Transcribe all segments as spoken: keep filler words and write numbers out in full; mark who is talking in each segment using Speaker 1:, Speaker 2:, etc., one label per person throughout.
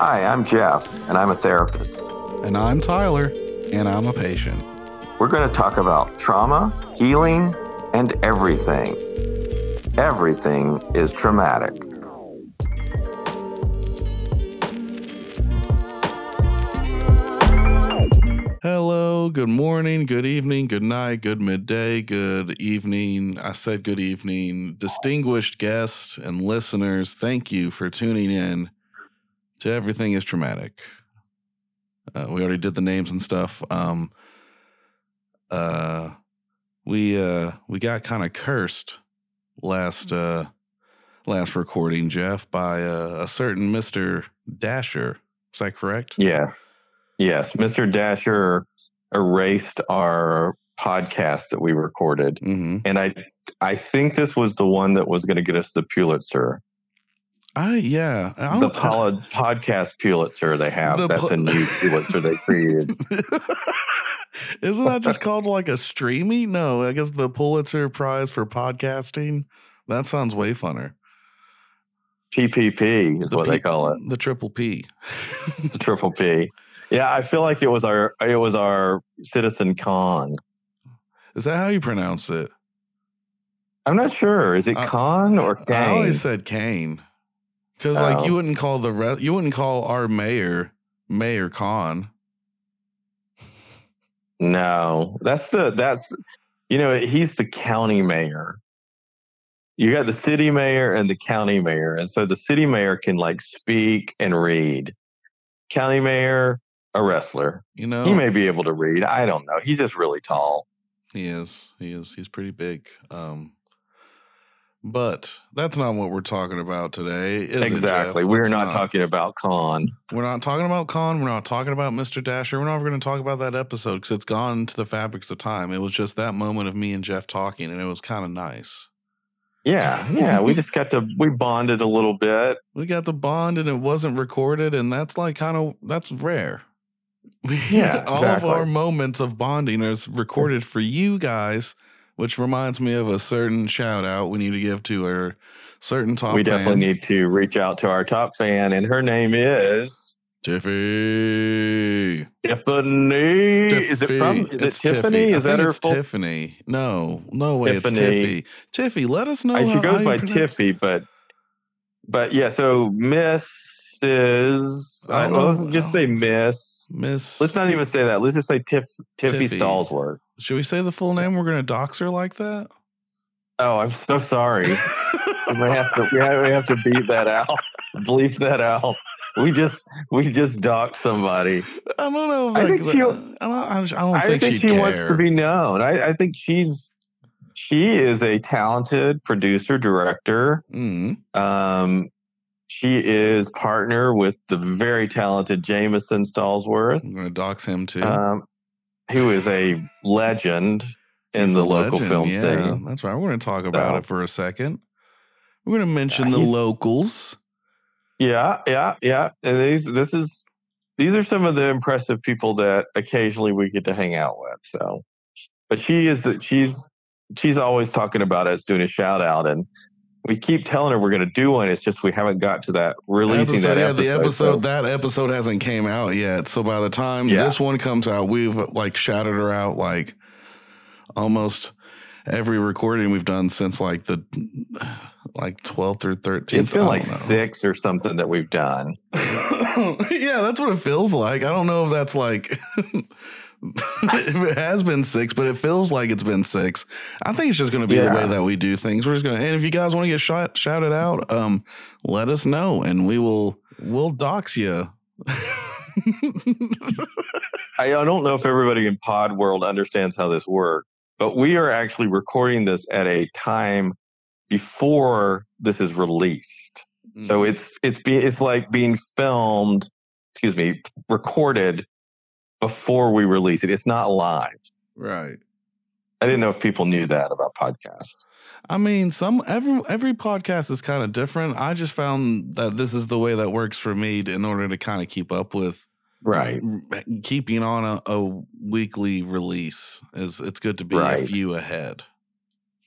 Speaker 1: Hi, I'm Jeff, and I'm a therapist.
Speaker 2: And I'm Tyler, and I'm a patient.
Speaker 1: We're going to talk about trauma, healing, and everything. Everything is traumatic.
Speaker 2: Hello, good morning, good evening, good night, good midday, good evening. I said good evening. Distinguished guests and listeners, thank you for tuning in to Everything is Traumatic. Uh, we already did the names and stuff. Um, uh, we uh, we got kind of cursed last uh, last recording, Jeff, by uh, a certain Mister Dasher. Is that correct?
Speaker 1: Yeah. Yes. Mister Dasher erased our podcast that we recorded.
Speaker 2: Mm-hmm.
Speaker 1: And I I think this was the one that was going to get us the Pulitzer.
Speaker 2: I yeah. I
Speaker 1: the pol- podcast Pulitzer they have. The That's pu- a new Pulitzer they created.
Speaker 2: Isn't that just called like a streamy? No, I guess the Pulitzer Prize for podcasting. That sounds way funner.
Speaker 1: P P P is
Speaker 2: the
Speaker 1: what
Speaker 2: P-
Speaker 1: they call it.
Speaker 2: The triple P.
Speaker 1: The triple P. Yeah, I feel like it was our it was our Citizen Khan.
Speaker 2: Is that how you pronounce it?
Speaker 1: I'm not sure. Is it
Speaker 2: I,
Speaker 1: Khan or Kane?
Speaker 2: I always said Kane. Because, oh. like, you wouldn't call the re- you wouldn't call our mayor Mayor Khan.
Speaker 1: No, that's the that's you know he's the county mayor. You got the city mayor and the county mayor, and so the city mayor can like speak and read. County mayor, a wrestler.
Speaker 2: You know,
Speaker 1: he may be able to read. I don't know. He's just really tall.
Speaker 2: He is. He is. He's pretty big. Um, But that's not what we're talking about today, is
Speaker 1: exactly.
Speaker 2: it,
Speaker 1: We're
Speaker 2: it's
Speaker 1: not,
Speaker 2: not
Speaker 1: talking about Khan.
Speaker 2: We're not talking about Khan. We're not talking about Mister Dasher. We're not going to talk about that episode because it's gone to the fabrics of time. It was just that moment of me and Jeff talking, and it was kind of nice.
Speaker 1: Yeah, yeah. we just got to, we bonded a little bit.
Speaker 2: We got the bond, and it wasn't recorded, and that's like kind of, that's rare.
Speaker 1: Yeah,
Speaker 2: All
Speaker 1: exactly.
Speaker 2: of our moments of bonding is recorded for you guys. Which reminds me of a certain shout out we need to give to our certain top fan.
Speaker 1: We definitely fan. need to reach out to our top fan, and her name is
Speaker 2: Tiffy.
Speaker 1: Tiffany. Tiffy. Is it from? Is
Speaker 2: it's
Speaker 1: it Tiffany?
Speaker 2: Tiffy.
Speaker 1: Is that her
Speaker 2: it's
Speaker 1: full?
Speaker 2: Tiffany? No, no way.
Speaker 1: Tiffany.
Speaker 2: It's Tiffy. Tiffy, let us know.
Speaker 1: I,
Speaker 2: how,
Speaker 1: she goes
Speaker 2: how
Speaker 1: by
Speaker 2: you pronounce-
Speaker 1: Tiffy, but but yeah. So Missus I, well, let's just say Miss.
Speaker 2: Miss.
Speaker 1: Let's not even say that. Let's just say Tiff, Tiffy, Tiffy Stallsworth.
Speaker 2: Should we say the full name? We're going to dox her like that?
Speaker 1: Oh, I'm so sorry. we have to we have, we have to beat that out. Bleep that out. We just we just doxed somebody.
Speaker 2: I don't know. If
Speaker 1: I
Speaker 2: like,
Speaker 1: think she.
Speaker 2: I don't. I don't
Speaker 1: I
Speaker 2: think,
Speaker 1: think she
Speaker 2: care.
Speaker 1: wants to be known. I, I think she's she is a talented producer director.
Speaker 2: Mm-hmm.
Speaker 1: Um, she is partner with the very talented Jameson Stallsworth.
Speaker 2: I'm going to dox him too.
Speaker 1: Um, who is a legend in
Speaker 2: He's
Speaker 1: the local
Speaker 2: legend.
Speaker 1: film
Speaker 2: yeah,
Speaker 1: scene.
Speaker 2: That's right. We're going to talk about
Speaker 1: so,
Speaker 2: it for a second. We're going to mention
Speaker 1: uh,
Speaker 2: the locals.
Speaker 1: Yeah, yeah, yeah. And these, this is, these are some of the impressive people that occasionally we get to hang out with. So, but she is, she's, she's always talking about us doing a shout out, and we keep telling her we're going to do one. It's just we haven't got to that releasing
Speaker 2: episode,
Speaker 1: that
Speaker 2: yeah,
Speaker 1: episode.
Speaker 2: The episode
Speaker 1: so.
Speaker 2: that episode hasn't came out yet. So by the time
Speaker 1: yeah.
Speaker 2: this one comes out, we've like shouted her out like almost every recording we've done since like the like twelfth or thirteenth.
Speaker 1: It's been like know. six or something that we've done.
Speaker 2: Yeah, that's what it feels like. I don't know if that's like. If it has been six, but it feels like it's been six. I think it's just going to be
Speaker 1: yeah.
Speaker 2: the way that we do things. We're just going to, and if you guys want to get shot, shouted out, um, let us know, and we will, we'll dox you.
Speaker 1: I don't know if everybody in pod world understands how this works, but we are actually recording this at a time before this is released. Mm-hmm. So it's it's be, it's like being filmed, excuse me, recorded before we release it. It's not live.
Speaker 2: Right.
Speaker 1: I didn't know if people knew that about podcasts.
Speaker 2: I mean, some every every podcast is kind of different. I just found that this is the way that works for me to, in order to kind of keep up with
Speaker 1: right
Speaker 2: keeping on a, a weekly release. Is it's good to be
Speaker 1: right.
Speaker 2: a few ahead.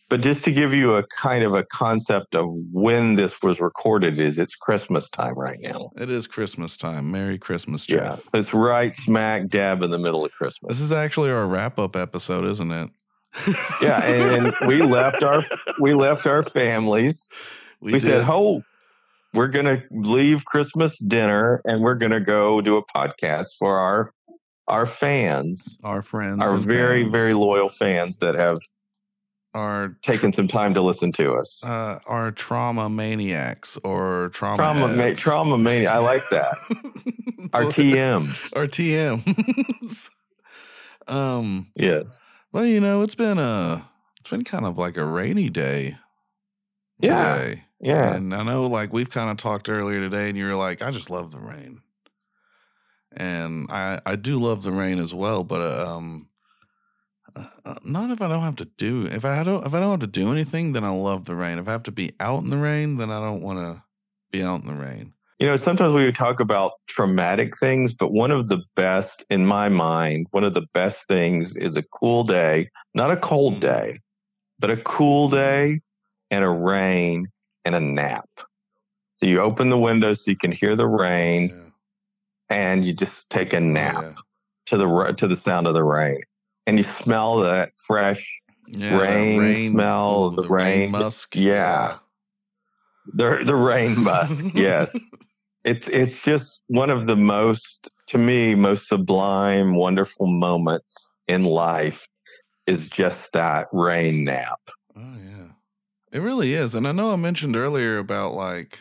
Speaker 1: But just to give you a kind of a concept of when this was recorded, is it's Christmas time right now.
Speaker 2: It is Christmas time. Merry Christmas, Jeff.
Speaker 1: Yeah, it's right smack dab in the middle of Christmas.
Speaker 2: This is actually our wrap-up episode, isn't it?
Speaker 1: Yeah, and, and we left our we left our families.
Speaker 2: We,
Speaker 1: We
Speaker 2: did.
Speaker 1: said, "Oh, we're gonna leave Christmas dinner and we're gonna go do a podcast for our our fans,
Speaker 2: our friends,
Speaker 1: our
Speaker 2: and
Speaker 1: very
Speaker 2: fans.
Speaker 1: very loyal fans that have
Speaker 2: our
Speaker 1: taken some time to listen to us.
Speaker 2: uh, our trauma maniacs or trauma
Speaker 1: Trauma, ma-
Speaker 2: heads.
Speaker 1: trauma mania. I like that. Our T Ms.
Speaker 2: Our T Ms. um.
Speaker 1: Yes.
Speaker 2: Well, you know, it's been a it's been kind of like a rainy day
Speaker 1: Yeah.
Speaker 2: today.
Speaker 1: Yeah.
Speaker 2: And I know, like, we've kind of talked earlier today, and you were like, I just love the rain. And I, I do love the rain as well, but um, uh, not if I don't have to do. If I don't, if I don't have to do anything, then I love the rain. If I have to be out in the rain, then I don't want to be out in the rain.
Speaker 1: You know, sometimes we would talk about traumatic things, but one of the best, in my mind, one of the best things is a cool day, not a cold day, but a cool day and a rain and a nap. So you open the window so you can hear the rain,
Speaker 2: Yeah.
Speaker 1: and you just take a nap
Speaker 2: Oh, yeah.
Speaker 1: to the to the sound of the rain, and you smell that fresh
Speaker 2: Yeah, that
Speaker 1: rain,
Speaker 2: rain
Speaker 1: smell
Speaker 2: ooh,
Speaker 1: of the,
Speaker 2: the
Speaker 1: rain.
Speaker 2: musk.
Speaker 1: Yeah. The the rain musk. Yes. It's it's just one of the most, to me, most sublime, wonderful moments in life is just that rain nap.
Speaker 2: Oh yeah, it really is. And I know I mentioned earlier about like,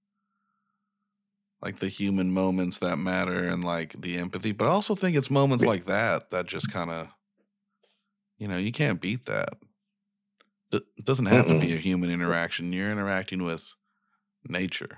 Speaker 2: like the human moments that matter and like the empathy, but I also think it's moments like that that just kind of, you know, you can't beat that. It doesn't have
Speaker 1: Mm-mm.
Speaker 2: to be a human interaction. You're interacting with nature.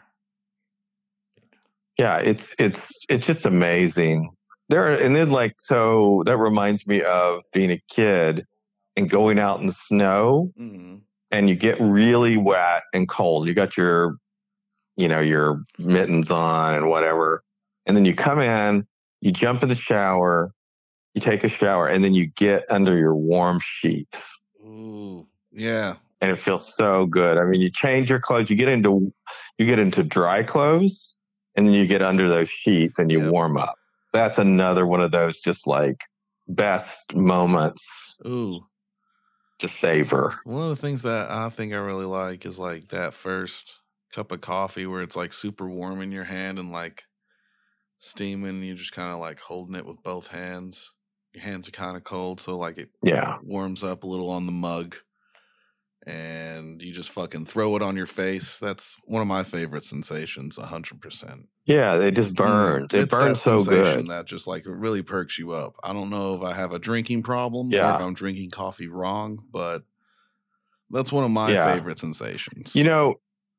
Speaker 1: Yeah, it's it's it's just amazing. There and then like so that reminds me of being a kid and going out in the snow,
Speaker 2: Mm-hmm.
Speaker 1: and you get really wet and cold. You got your you know your mittens on and whatever, and then you come in, you jump in the shower, you take a shower, and then you get under your warm sheets,
Speaker 2: Ooh, yeah.
Speaker 1: and it feels so good. I mean, you change your clothes, you get into you get into dry clothes, and then you get under those sheets and you
Speaker 2: Yep.
Speaker 1: warm up. That's another one of those just like best moments
Speaker 2: Ooh.
Speaker 1: to savor.
Speaker 2: One of the things that I think I really like is like that first cup of coffee where it's like super warm in your hand and like steaming, and you're just kind of like holding it with both hands. Your hands are kind of cold, so like it
Speaker 1: Yeah.
Speaker 2: warms up a little on the mug, and you just fucking throw it on your face. That's one of my favorite sensations, a hundred percent.
Speaker 1: Yeah, it just burns. It
Speaker 2: It's
Speaker 1: burns
Speaker 2: that
Speaker 1: so
Speaker 2: sensation
Speaker 1: good.
Speaker 2: that just like it really perks you up. I don't know if I have a drinking problem or
Speaker 1: Yeah.
Speaker 2: if I'm drinking coffee wrong, but that's one of my
Speaker 1: Yeah.
Speaker 2: favorite sensations.
Speaker 1: You know,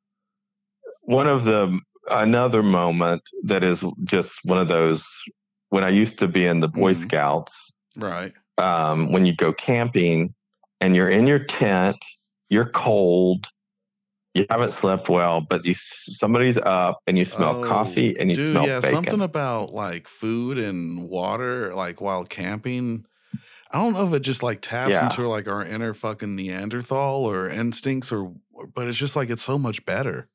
Speaker 1: one of the another moment that is just one of those when I used to be in the Boy
Speaker 2: Mhm.
Speaker 1: Scouts,
Speaker 2: Right.
Speaker 1: um, when you go camping and you're in your tent, you're cold, you haven't slept well, but you somebody's up and you smell
Speaker 2: Oh,
Speaker 1: coffee and you
Speaker 2: dude,
Speaker 1: smell
Speaker 2: yeah,
Speaker 1: bacon.
Speaker 2: something about like food and water, like while camping. I don't know if it just like taps
Speaker 1: Yeah.
Speaker 2: into like our inner fucking Neanderthal or instincts, or, but it's just like it's so much better.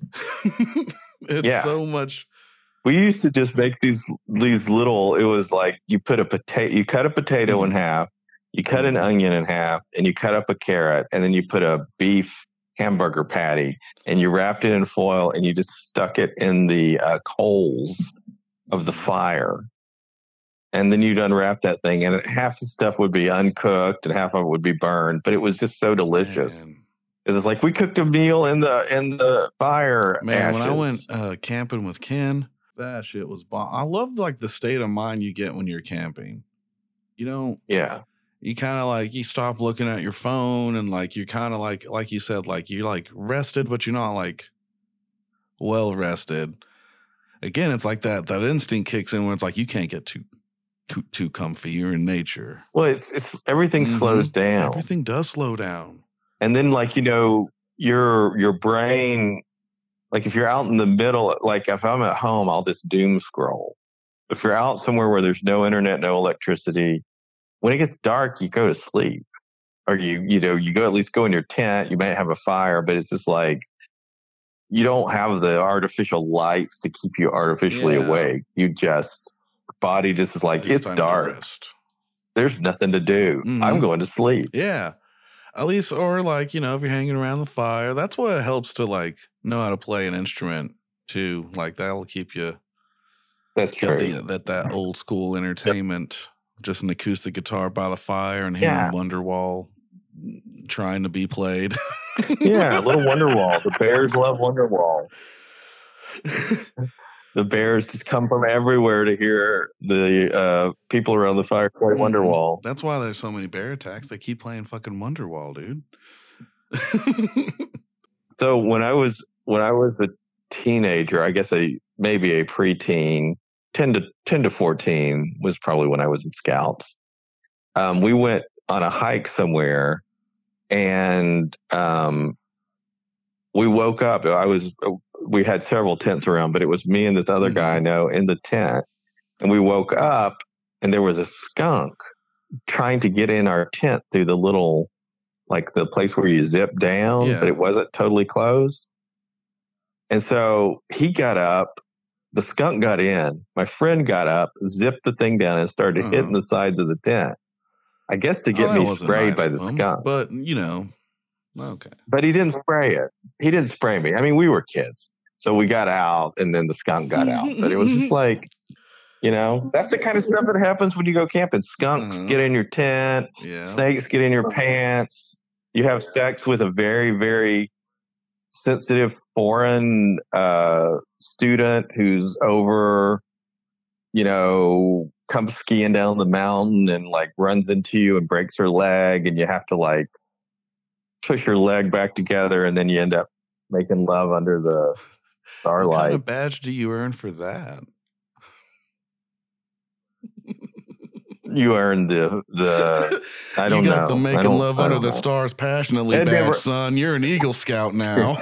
Speaker 2: It's
Speaker 1: Yeah.
Speaker 2: so much.
Speaker 1: We used to just make these these little. It was like you put a potato, you cut a potato
Speaker 2: Mhm.
Speaker 1: in half, you cut an
Speaker 2: Mhm.
Speaker 1: onion in half, and you cut up a carrot, and then you put a beef hamburger patty, and you wrapped it in foil, and you just stuck it in the uh, coals of the fire, and then you'd unwrap that thing, and it, half the stuff would be uncooked, and half of it would be burned, but it was just so delicious.
Speaker 2: Man.
Speaker 1: It's like we cooked a meal in the in the fire
Speaker 2: Man,
Speaker 1: ashes.
Speaker 2: when I went uh, camping with Ken, that shit was bomb. I love like the state of mind you get when you're camping. You know,
Speaker 1: Yeah.
Speaker 2: you kind of like you stop looking at your phone and like you're kind of like like you said, like you're like rested, but you're not like well rested. Again, it's like that that instinct kicks in when it's like you can't get too too, too comfy. You're in nature.
Speaker 1: Well, it's it's everything
Speaker 2: Mhm.
Speaker 1: slows down.
Speaker 2: Everything does slow down.
Speaker 1: And then, like, you know, your your brain, like if you're out in the middle, like if I'm at home, I'll just doom scroll. If you're out somewhere where there's no internet, no electricity, when it gets dark, you go to sleep. or you, you know, you go at least go in your tent, you might have a fire, but it's just like, you don't have the artificial lights to keep you artificially
Speaker 2: Yeah.
Speaker 1: awake. You just, body just is like,
Speaker 2: It's
Speaker 1: it's
Speaker 2: time to
Speaker 1: dark.
Speaker 2: rest.
Speaker 1: There's nothing to do.
Speaker 2: Mhm.
Speaker 1: I'm going to sleep.
Speaker 2: Yeah. At least, or like, you know, if you're hanging around the fire, that's what helps to like know how to play an instrument too. Like that'll keep you
Speaker 1: That's
Speaker 2: get
Speaker 1: true.
Speaker 2: the, that, that old school entertainment, just an acoustic guitar by the fire and
Speaker 1: Yeah.
Speaker 2: hearing Wonderwall trying to be played.
Speaker 1: Yeah, a little Wonderwall. The bears love Wonderwall. The bears just come from everywhere to hear the uh, people around the fire play
Speaker 2: Mhm.
Speaker 1: Wonderwall.
Speaker 2: That's why there's so many bear attacks. They keep playing fucking Wonderwall, dude.
Speaker 1: So when I was when I was a teenager, I guess a maybe a preteen, ten to ten to fourteen was probably when I was in Scouts. Um, we went on a hike somewhere, and um, we woke up. I was we had several tents around, but it was me and this other
Speaker 2: Mhm.
Speaker 1: guy I know in the tent, and we woke up and there was a skunk trying to get in our tent through the little, like the place where you zip down,
Speaker 2: Yeah.
Speaker 1: but it wasn't totally closed. And so he got up, the skunk got in, my friend got up, zipped the thing down and started
Speaker 2: Uh-huh.
Speaker 1: hitting the sides of the tent. I guess to
Speaker 2: Oh,
Speaker 1: get
Speaker 2: that
Speaker 1: me
Speaker 2: wasn't
Speaker 1: sprayed
Speaker 2: nice
Speaker 1: by
Speaker 2: of
Speaker 1: the
Speaker 2: him,
Speaker 1: skunk.
Speaker 2: but you know, okay.
Speaker 1: But he didn't spray it. He didn't spray me. I mean, we were kids. So we got out and then the skunk got out. But it was just like, you know, that's the kind of stuff that happens when you go camping. Skunks
Speaker 2: Uh-huh.
Speaker 1: get in your tent,
Speaker 2: Yeah.
Speaker 1: snakes get in your pants. You have sex with a very, very sensitive foreign uh, student who's over, you know, comes skiing down the mountain and like runs into you and breaks her leg, and you have to like push your leg back together, and then you end up making love under the starlight.
Speaker 2: What kind of badge do you earn for that?
Speaker 1: You earn the the I don't
Speaker 2: you got
Speaker 1: know.
Speaker 2: the
Speaker 1: I
Speaker 2: making
Speaker 1: don't-
Speaker 2: love
Speaker 1: I
Speaker 2: under
Speaker 1: don't
Speaker 2: the
Speaker 1: know.
Speaker 2: stars passionately
Speaker 1: It
Speaker 2: badge,
Speaker 1: never-
Speaker 2: son. You're an Eagle Scout now.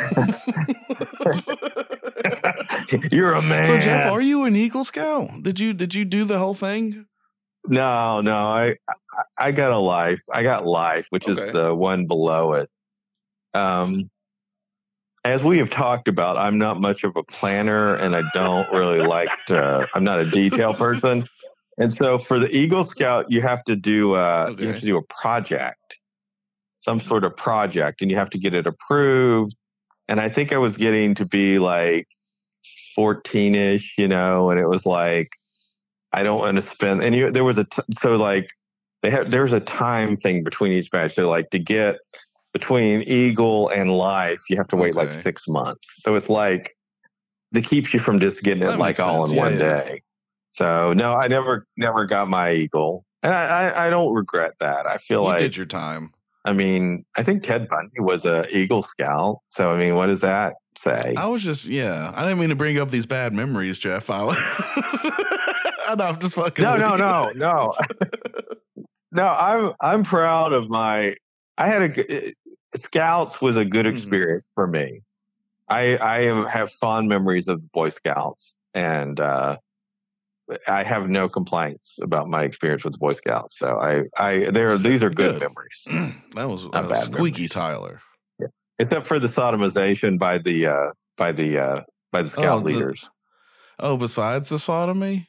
Speaker 1: You're a man.
Speaker 2: So Jeff, are you an Eagle Scout? Did you did you do the whole thing?
Speaker 1: No, no. I I got a life. I got life, which
Speaker 2: Okay.
Speaker 1: is the one below it. Um, as we have talked about, I'm not much of a planner, and I don't really like to. I'm not a detail person, and so for the Eagle Scout, you have to do uh,
Speaker 2: Okay.
Speaker 1: you have to do a project, some sort of project, and you have to get it approved. And I think I was getting to be like fourteen-ish, you know, and it was like, I don't want to spend. And you, there was a t- so like they have there's a time thing between each batch. So like to get between Eagle and Life, you have to wait like
Speaker 2: Okay.
Speaker 1: six months. So it's like that keeps you from just getting
Speaker 2: That
Speaker 1: it like
Speaker 2: makes
Speaker 1: all
Speaker 2: sense.
Speaker 1: in
Speaker 2: Yeah,
Speaker 1: one
Speaker 2: yeah.
Speaker 1: day. So no, I never never got my Eagle, and I I, I don't regret that. I feel
Speaker 2: You
Speaker 1: like
Speaker 2: did your time.
Speaker 1: I mean I think Ted Bundy was a Eagle Scout. So I mean, what does that say?
Speaker 2: I was just yeah. I didn't mean to bring up these bad memories, Jeff. I was, no, I'm just fucking.
Speaker 1: No,
Speaker 2: with
Speaker 1: no,
Speaker 2: you.
Speaker 1: no, no. No, I'm I'm proud of my. I had a g- Scouts was a good
Speaker 2: Mhm.
Speaker 1: experience for me. I I am- have fond memories of the Boy Scouts, and uh, I have no complaints about my experience with the Boy Scouts. So I I there these are good,
Speaker 2: Good.
Speaker 1: memories,
Speaker 2: That was,
Speaker 1: Not
Speaker 2: that was
Speaker 1: bad
Speaker 2: squeaky
Speaker 1: memories.
Speaker 2: Tyler.
Speaker 1: except for the sodomization by the uh, by the uh, by the Scout
Speaker 2: Oh, the-
Speaker 1: leaders.
Speaker 2: Oh, besides the sodomy?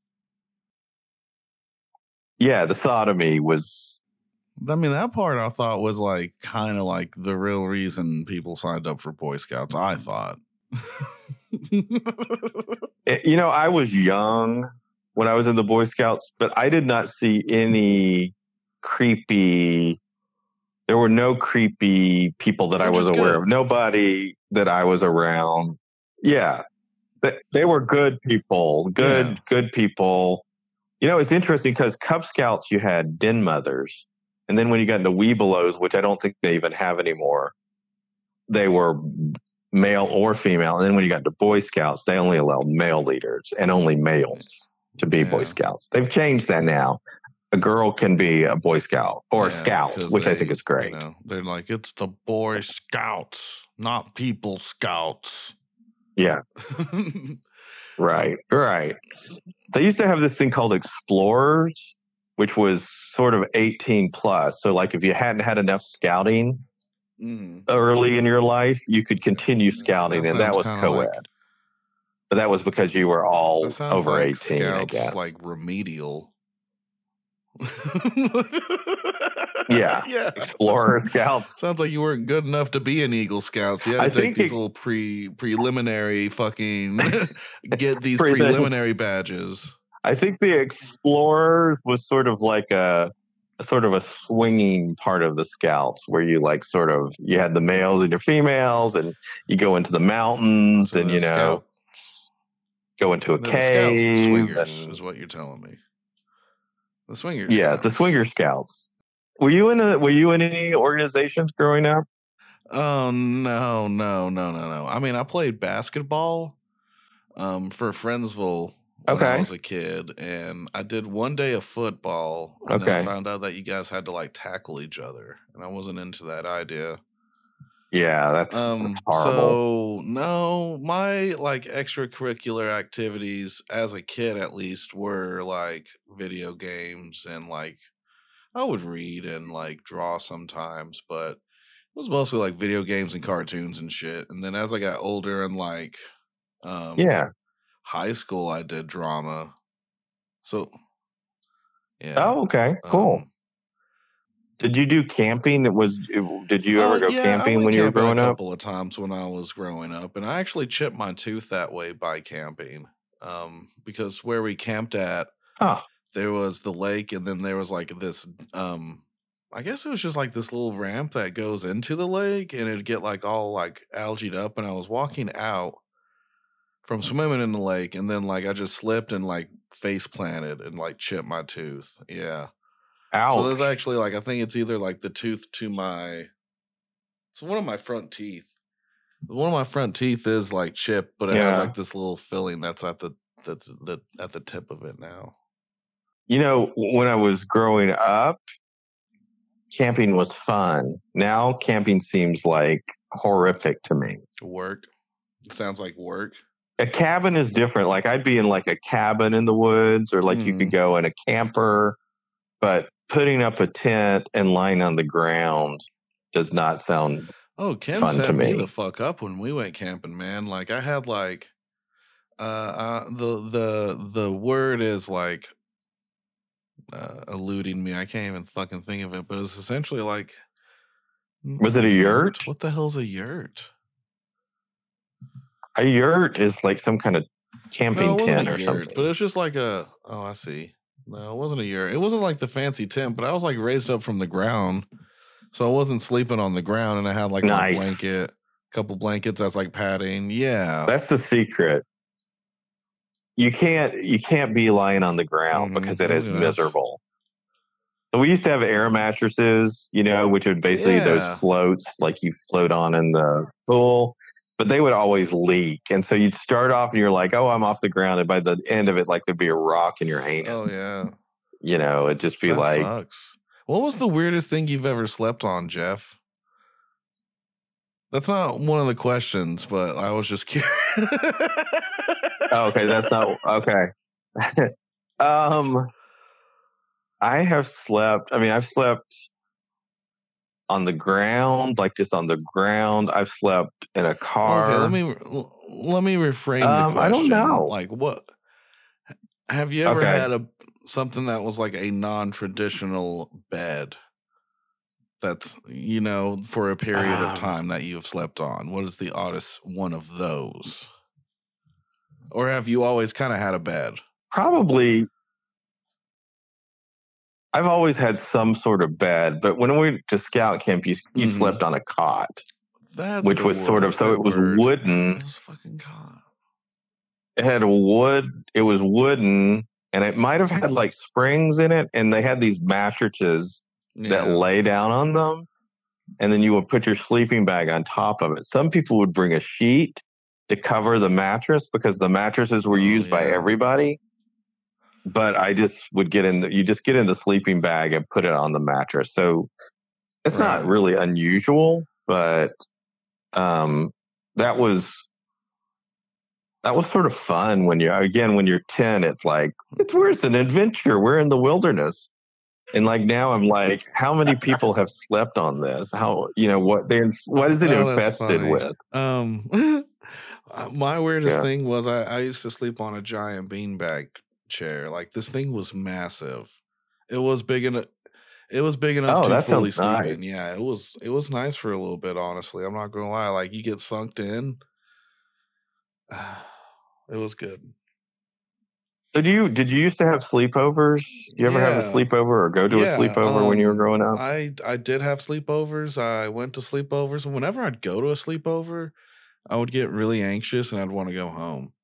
Speaker 1: Yeah, the sodomy was.
Speaker 2: I mean, that part I thought was like kind of like the real reason people signed up for Boy Scouts. I thought.
Speaker 1: Eh, You know, I was young when I was in the Boy Scouts, but I did not see any creepy. There were no creepy people that I
Speaker 2: Which
Speaker 1: was
Speaker 2: is
Speaker 1: aware
Speaker 2: good.
Speaker 1: of. Nobody that I was around. Yeah, they, they were good people. Good,
Speaker 2: Yeah.
Speaker 1: good people. You know, it's interesting because Cub Scouts, you had den mothers, and then when you got into Webelos, which I don't think they even have anymore, they were male or female. And then when you got to Boy Scouts, they only allowed male leaders and only males to be Boy
Speaker 2: Yeah.
Speaker 1: Scouts. They've changed that now. A girl can be a Boy Scout or a
Speaker 2: Yeah,
Speaker 1: Scout,
Speaker 2: 'cause
Speaker 1: which I
Speaker 2: they,
Speaker 1: think is great.
Speaker 2: You know, they're like, it's the Boy Scouts, not People Scouts.
Speaker 1: Yeah, right, right. They used to have this thing called Explorers, which was sort of eighteen plus. So like if you hadn't had enough scouting mm-hmm. early in your life, you could continue scouting, that and that was co-ed. Like, but that was because you were all over
Speaker 2: like
Speaker 1: eighteen,
Speaker 2: scouts,
Speaker 1: I guess.
Speaker 2: Like remedial.
Speaker 1: yeah, yeah. Explorer Scouts.
Speaker 2: Sounds like you weren't good enough to be an Eagle Scout. So you had to I take these it, little pre preliminary fucking get these pre- preliminary badges.
Speaker 1: I think the Explorer was sort of like a, a sort of a swinging part of the Scouts, where you like sort of you had the males and your females, and you go into the mountains, so and you know scout. go into a
Speaker 2: the
Speaker 1: cave.
Speaker 2: Scout swingers and, is what you're telling me. The Swinger Scouts.
Speaker 1: Yeah, the Swinger Scouts. Were you in a, were you in any organizations growing up?
Speaker 2: Oh no, no, no, no, no. I mean, I played basketball um, for Friendsville when okay. I was a kid, and I did one day of football, and okay. then I found out that you guys had to like tackle each other, and I wasn't into that idea.
Speaker 1: Yeah, that's,
Speaker 2: um,
Speaker 1: that's horrible.
Speaker 2: So no, my like extracurricular activities as a kid, at least, were like video games, and like I would read and like draw sometimes, but it was mostly like video games and cartoons and shit. And then as I got older and like, um,
Speaker 1: yeah,
Speaker 2: high school, I did drama. So, yeah.
Speaker 1: Oh, okay, cool. Um, Did you do camping? It was. Did you ever uh, go
Speaker 2: yeah,
Speaker 1: camping
Speaker 2: I went
Speaker 1: when you were growing
Speaker 2: a
Speaker 1: up?
Speaker 2: A couple of times when I was growing up, and I actually chipped my tooth that way by camping, um, because where we camped at,
Speaker 1: huh.
Speaker 2: there was the lake, and then there was like this. Um, I guess it was just like this little ramp that goes into the lake, and it'd get like all like algaed up. And I was walking out from swimming in the lake, and then like I just slipped and like face planted and like chipped my tooth. Yeah.
Speaker 1: Ouch.
Speaker 2: So there's actually like I think it's either like the tooth to my it's one of my front teeth. One of my front teeth is like chipped, but it yeah. has like this little filling that's at the that's the at the tip of it now.
Speaker 1: You know, when I was growing up, camping was fun. Now camping seems like horrific to me.
Speaker 2: Work. It sounds like work.
Speaker 1: A cabin is different. Like I'd be in like a cabin in the woods, or like mm. you could go in a camper, but putting up a tent and lying on the ground does not sound
Speaker 2: oh, Ken
Speaker 1: fun
Speaker 2: set
Speaker 1: to me.
Speaker 2: me the fuck up when we went camping, man. Like I had like uh, uh the the the word is like uh, eluding me. I can't even fucking think of it, but it's essentially like
Speaker 1: was it a yurt?
Speaker 2: yurt? What the hell's a yurt?
Speaker 1: A yurt is like some kind of camping
Speaker 2: no, it
Speaker 1: tent
Speaker 2: or
Speaker 1: yurt, something.
Speaker 2: But it's just like a oh, I see. No, it wasn't a yurt. It wasn't like the fancy tent, but I was like raised up from the ground. So I wasn't sleeping on the ground, and I had like
Speaker 1: nice.
Speaker 2: my blanket, a couple blankets as like padding. Yeah.
Speaker 1: That's the secret. You can't you can't be lying on the ground mm-hmm. because it is miserable. So we used to have air mattresses, you know, which would basically yeah. those floats like you float on in the pool. But they would always leak. And so you'd start off and you're like, oh, I'm off the ground. And by the end of it, like there'd be a rock in your anus.
Speaker 2: Oh, yeah.
Speaker 1: You know, it'd just be
Speaker 2: that
Speaker 1: like.
Speaker 2: Sucks. What was the weirdest thing you've ever slept on, Jeff? That's not one of the questions, but I was just curious.
Speaker 1: oh, okay. That's not. Okay. um, I have slept. I mean, I've slept on the ground, like just on the ground. I've slept in a car.
Speaker 2: Okay, let me let me reframe
Speaker 1: um,
Speaker 2: the question.
Speaker 1: I don't know.
Speaker 2: Like, what have you ever okay. had a something that was like a non-traditional bed? That's, you know, for a period um, of time that you have slept on. What is the oddest one of those? Or have you always kind of had a bed?
Speaker 1: Probably. I've always had some sort of bed, but when we went to scout camp, you, you mm-hmm. slept on a cot.
Speaker 2: That's
Speaker 1: which was
Speaker 2: word,
Speaker 1: sort of, so it was
Speaker 2: word.
Speaker 1: wooden.
Speaker 2: It was fucking cot.
Speaker 1: It had a wood, it was wooden, and it might have had like springs in it, and they had these mattresses yeah. that lay down on them, and then you would put your sleeping bag on top of it. Some people would bring a sheet to cover the mattress because the mattresses were
Speaker 2: oh,
Speaker 1: used
Speaker 2: yeah.
Speaker 1: by everybody. But I just would get in, the, you just get in the sleeping bag and put it on the mattress. So it's right. not really unusual, but um, that was, that was sort of fun when you're, again, when you're ten, it's like, it's, where's an adventure? We're in the wilderness. And like now I'm like, how many people have slept on this? How, you know, what they what is it
Speaker 2: Oh, that's
Speaker 1: infested
Speaker 2: funny.
Speaker 1: with?
Speaker 2: Um, uh, my weirdest
Speaker 1: Yeah.
Speaker 2: thing was I, I used to sleep on a giant beanbag chair. Like this thing was massive. It was big enough. It was big enough
Speaker 1: Oh,
Speaker 2: to
Speaker 1: that
Speaker 2: fully
Speaker 1: sounds
Speaker 2: sleep
Speaker 1: nice.
Speaker 2: in. Yeah, it was. It was nice for a little bit. Honestly, I'm not gonna lie. Like you get sunked in. It was good.
Speaker 1: So do you did you used to have sleepovers? Do you ever have a
Speaker 2: Yeah.
Speaker 1: sleepover or go to a
Speaker 2: Yeah,
Speaker 1: sleepover when you were
Speaker 2: um,
Speaker 1: growing up?
Speaker 2: I I did have sleepovers. I went to sleepovers, and whenever I'd go to a sleepover, I would get really anxious and I'd want to go home.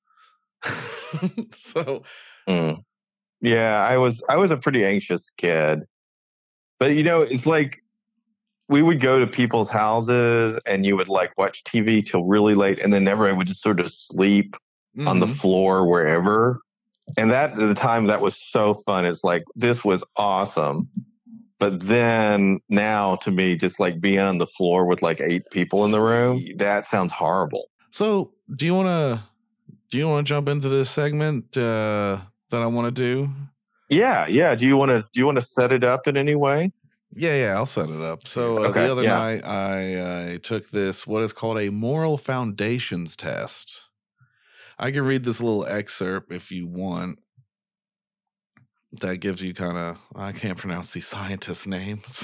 Speaker 2: So,
Speaker 1: Mm. Yeah, I was I was a pretty anxious kid. But you know, it's like we would go to people's houses and you would like watch T V till really late and then everyone would just sort of sleep on the
Speaker 2: mhm.
Speaker 1: floor wherever. And that at the time that was so fun. It's like this was awesome. But then now to me, just like being on the floor with like eight people in the room, that sounds horrible.
Speaker 2: So, do you want to do you want to jump into this segment uh, that I want to do?
Speaker 1: Yeah, yeah. Do you want to do you want to set it up in any way?
Speaker 2: Yeah, yeah, I'll set it up. So uh,
Speaker 1: Okay,
Speaker 2: the other
Speaker 1: yeah.
Speaker 2: night, I I took this what is called a moral foundations test. I can read this little excerpt if you want. That gives you kind of I can't pronounce these scientists' names.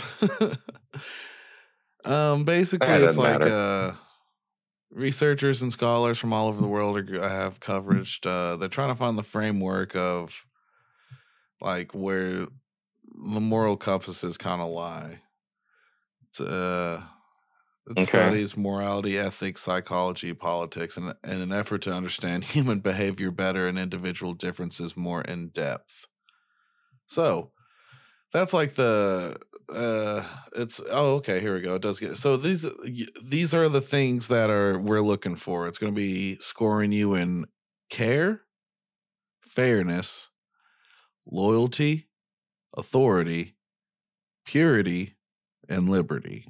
Speaker 2: um, basically,
Speaker 1: That
Speaker 2: it's
Speaker 1: doesn't
Speaker 2: like
Speaker 1: matter.
Speaker 2: uh, researchers and scholars from all over the world are, have coverage. Uh, they're trying to find the framework of like where the moral compasses kind of lie. It's, uh, it
Speaker 1: Okay.
Speaker 2: studies morality, ethics, psychology, politics, and in an effort to understand human behavior better and individual differences more in depth. So that's like the uh it's oh okay, here we go. It does get so these these are the things that are we're looking for. It's going to be scoring you in care, fairness, loyalty, authority, purity, and liberty.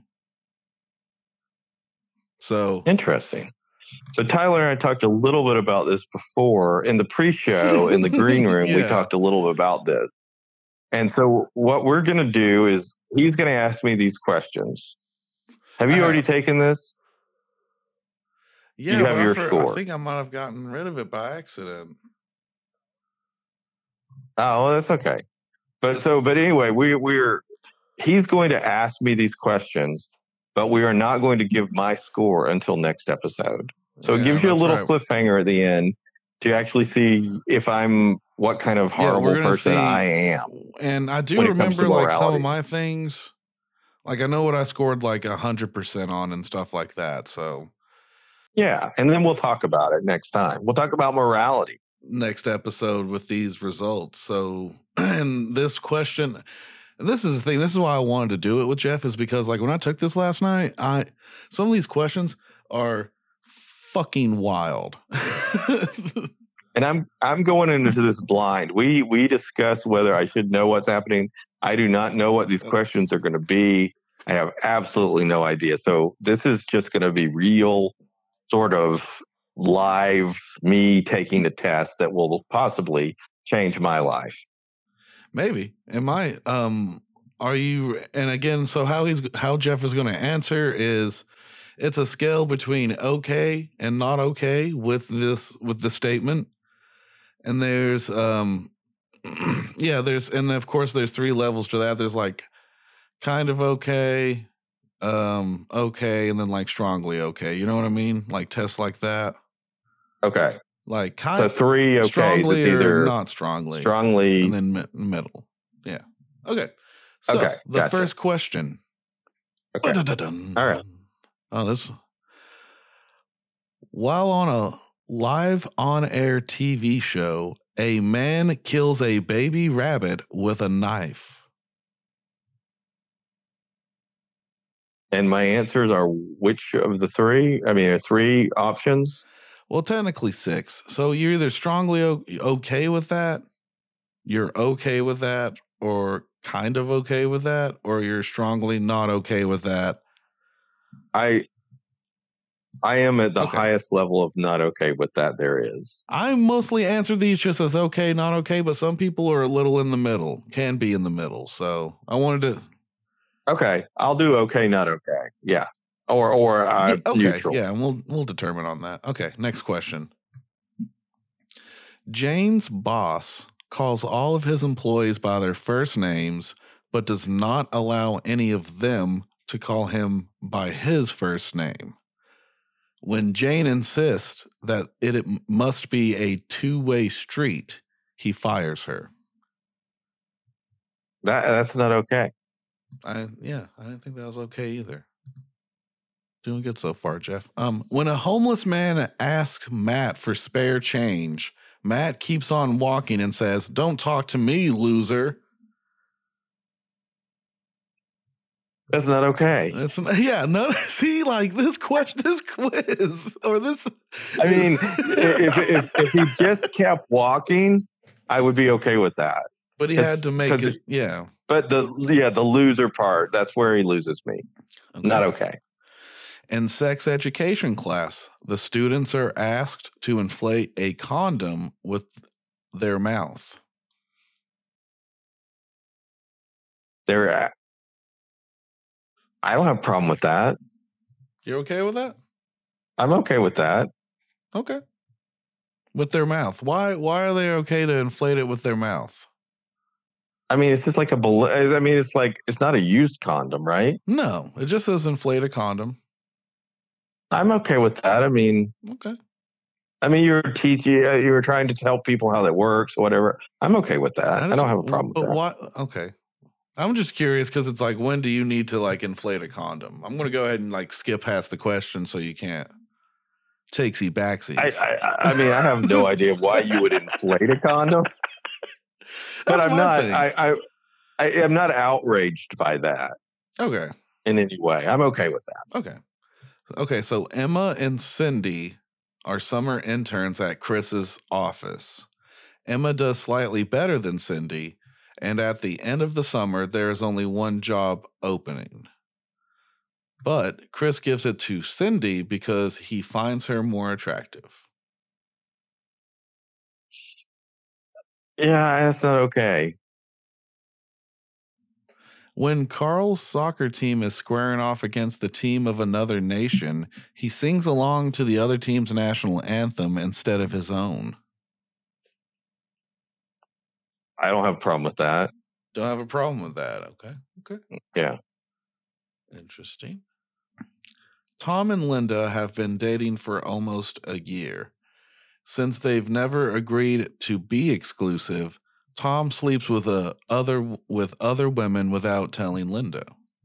Speaker 2: So
Speaker 1: Interesting. So Tyler and I talked a little bit about this before in the pre-show in the green room.
Speaker 2: Yeah.
Speaker 1: We talked a little bit about this. And so what we're going to do is he's going to ask me these questions. Have you
Speaker 2: I
Speaker 1: already
Speaker 2: have.
Speaker 1: taken this?
Speaker 2: Yeah,
Speaker 1: you have
Speaker 2: but
Speaker 1: your
Speaker 2: I, for,
Speaker 1: score.
Speaker 2: I think I might have gotten rid of it by accident.
Speaker 1: Oh, well, that's okay. But so, but anyway, we we're he's going to ask me these questions, but we are not going to give my score until next episode. So
Speaker 2: Yeah,
Speaker 1: it gives you a
Speaker 2: that's
Speaker 1: little
Speaker 2: right.
Speaker 1: cliffhanger at the end to actually see if I'm what kind of
Speaker 2: Yeah, we're
Speaker 1: horrible
Speaker 2: gonna
Speaker 1: person
Speaker 2: see-
Speaker 1: I am.
Speaker 2: And I do
Speaker 1: when it comes to
Speaker 2: remember like some
Speaker 1: morality.
Speaker 2: of my things. Like I know what I scored like a hundred percent on and stuff like that. So
Speaker 1: Yeah, and then we'll talk about it next time. We'll talk about morality.
Speaker 2: next episode with these results. So and this question, and this is the thing, this is why I wanted to do it with Jeff, is because like when I took this last night, I some of these questions are fucking wild.
Speaker 1: And I'm I'm going into this blind. We we discussed whether I should know what's happening. I do not know what these
Speaker 2: That's-
Speaker 1: questions are going to be. I have absolutely no idea. So this is just going to be real, sort of live me taking a test that will possibly change my life.
Speaker 2: Maybe. Am I um are you and again, so how he's how Jeff is going to answer is it's a scale between okay and not okay with this with the statement. And there's um yeah, there's and then of course there's three levels to that. There's like kind of okay, um okay, and then like strongly okay. You know what I mean? Like tests like that.
Speaker 1: Okay.
Speaker 2: Like kind
Speaker 1: So three okays.
Speaker 2: strongly
Speaker 1: It's either
Speaker 2: or not strongly.
Speaker 1: strongly
Speaker 2: And then mi- middle. Yeah. Okay. So
Speaker 1: Okay,
Speaker 2: the
Speaker 1: gotcha.
Speaker 2: first question.
Speaker 1: Okay.
Speaker 2: Ba-da-da-dun.
Speaker 1: All right.
Speaker 2: Oh, this. While on a live on-air T V show, a man kills a baby rabbit with a knife.
Speaker 1: And my answers are which of the three? I mean, are three options?
Speaker 2: Well, technically six. So you're either strongly o- okay with that, you're okay with that, or kind of okay with that, or you're strongly not okay with that.
Speaker 1: I I am at the
Speaker 2: Okay.
Speaker 1: highest level of not okay with that there is.
Speaker 2: I mostly answer these just as okay, not okay, but some people are a little in the middle, can be in the middle. So I wanted to.
Speaker 1: Okay, I'll do okay, not okay. Yeah, or or uh,
Speaker 2: Yeah, okay,
Speaker 1: neutral.
Speaker 2: yeah, and we'll we'll determine on that. Okay, next question. Jane's boss calls all of his employees by their first names, but does not allow any of them to call him by his first name. When Jane insists that it, it must be a two-way street, he fires her.
Speaker 1: That that's not okay.
Speaker 2: I yeah, I didn't think that was okay either. Doing good so far, Jeff. Um, when a homeless man asks Matt for spare change, Matt keeps on walking and says, "Don't talk to me, loser."
Speaker 1: That's not okay.
Speaker 2: It's yeah, no. See, like this question, this quiz, or this.
Speaker 1: I mean, if, if if he just kept walking, I would be okay with that.
Speaker 2: But he had to make it, yeah.
Speaker 1: But the yeah, the loser part, that's where he loses me. Okay. Not okay.
Speaker 2: In sex education class, the students are asked to inflate a condom with their mouth.
Speaker 1: They're at, I don't have a problem with that.
Speaker 2: You're okay with that?
Speaker 1: I'm okay with that.
Speaker 2: Okay. With their mouth. Why why are they okay to inflate it with their mouth?
Speaker 1: I mean, it's just like a I mean, it's like it's not a used condom, right?
Speaker 2: No, it just says inflate a condom.
Speaker 1: I'm okay with that. I mean,
Speaker 2: okay.
Speaker 1: I mean, you're teaching, you were trying to tell people how that works, or whatever. I'm okay with that. I, just, I don't have a problem
Speaker 2: but
Speaker 1: with that.
Speaker 2: What? Okay. I'm just curious because it's like, when do you need to like inflate a condom? I'm going to go ahead and like skip past the question so you can't takesy backsies.
Speaker 1: I, I, I mean, I have no idea why you would inflate a condom, but I'm not. I, I, I am not outraged by that.
Speaker 2: Okay.
Speaker 1: In any way, I'm okay with that.
Speaker 2: Okay. Okay. So Emma and Cindy are summer interns at Chris's office. Emma does slightly better than Cindy. And at the end of the summer, there is only one job opening. But Chris gives it to Cindy because he finds her more attractive.
Speaker 1: Yeah, that's not okay.
Speaker 2: When Carl's soccer team is squaring off against the team of another nation, he sings along to the other team's national anthem instead of his own.
Speaker 1: I don't have a problem with that.
Speaker 2: Don't have a problem with that. Okay. Okay.
Speaker 1: Yeah.
Speaker 2: Interesting. Tom and Linda have been dating for almost a year. Since they've never agreed to be exclusive, Tom sleeps with a other with other women without telling Linda.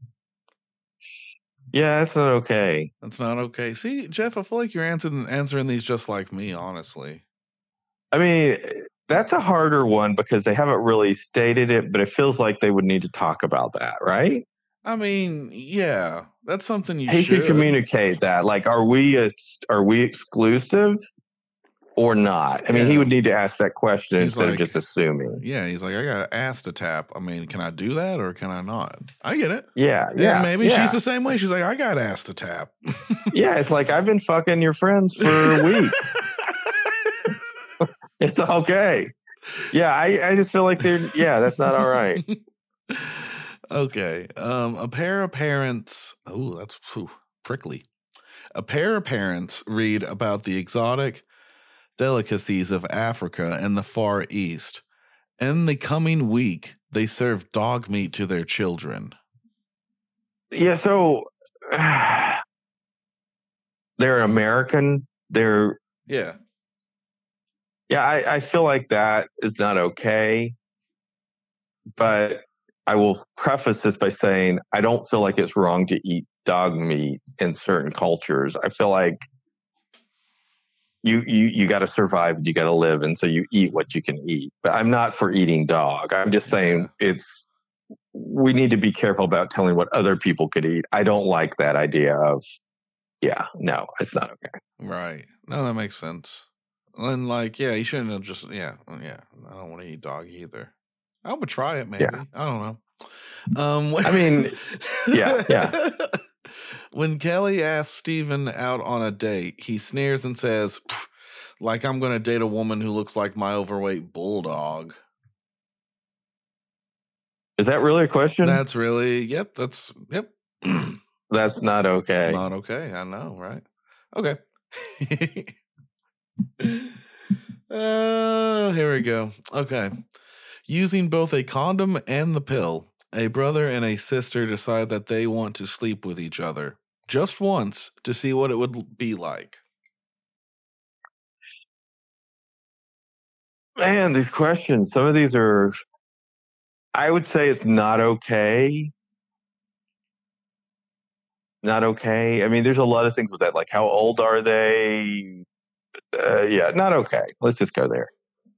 Speaker 1: Yeah, that's not okay.
Speaker 2: That's not okay. See, Jeff, I feel like you're answering answering these just like me, honestly.
Speaker 1: I mean, that's a harder one because they haven't really stated it, but it feels like they would need to talk about that, right?
Speaker 2: I mean, yeah, that's something you
Speaker 1: he
Speaker 2: should.
Speaker 1: should communicate that. Like, are we a, are we exclusive or not? I mean, yeah. He would need to ask that question he's instead like, of just assuming.
Speaker 2: Yeah, he's like, I got an ass to tap. I mean, can I do that or can I not? I get it.
Speaker 1: Yeah,
Speaker 2: and
Speaker 1: yeah.
Speaker 2: Maybe
Speaker 1: yeah.
Speaker 2: she's the same way. She's like, I got ass to tap.
Speaker 1: Yeah, it's like, I've been fucking your friends for a week. It's okay. Yeah, I, I just feel like they're, yeah, that's not all right.
Speaker 2: Okay. Um, a pair of parents, oh, that's whew, prickly. A pair of parents read about the exotic delicacies of Africa and the Far East. In the coming week, they serve dog meat to their children.
Speaker 1: Yeah, so uh, they're American. They're
Speaker 2: yeah.
Speaker 1: Yeah, I, I feel like that is not okay. But I will preface this by saying I don't feel like it's wrong to eat dog meat in certain cultures. I feel like you you you got to survive, you got to live, and so you eat what you can eat. But I'm not for eating dog. I'm just saying yeah. it's we need to be careful about telling what other people could eat. I don't like that idea of yeah, no, it's not okay.
Speaker 2: Right. No, that makes sense. And like, yeah, you shouldn't have just yeah, yeah. I don't want to eat dog either. I would try it, maybe.
Speaker 1: Yeah.
Speaker 2: I don't know. Um,
Speaker 1: I mean, yeah, yeah.
Speaker 2: When Kelly asks Steven out on a date, he sneers and says, like I'm going to date a woman who looks like my overweight bulldog.
Speaker 1: Is that really a question?
Speaker 2: That's really, yep, that's, yep.
Speaker 1: That's not okay.
Speaker 2: Not okay, I know, right? Okay. uh, here we go. Okay. Using both a condom and the pill, a brother and a sister decide that they want to sleep with each other just once to see what it would be like.
Speaker 1: Man, these questions, some of these are, I would say it's not okay. Not okay. I mean, there's a lot of things with that, like how old are they? Uh, yeah, not okay. Let's just go there.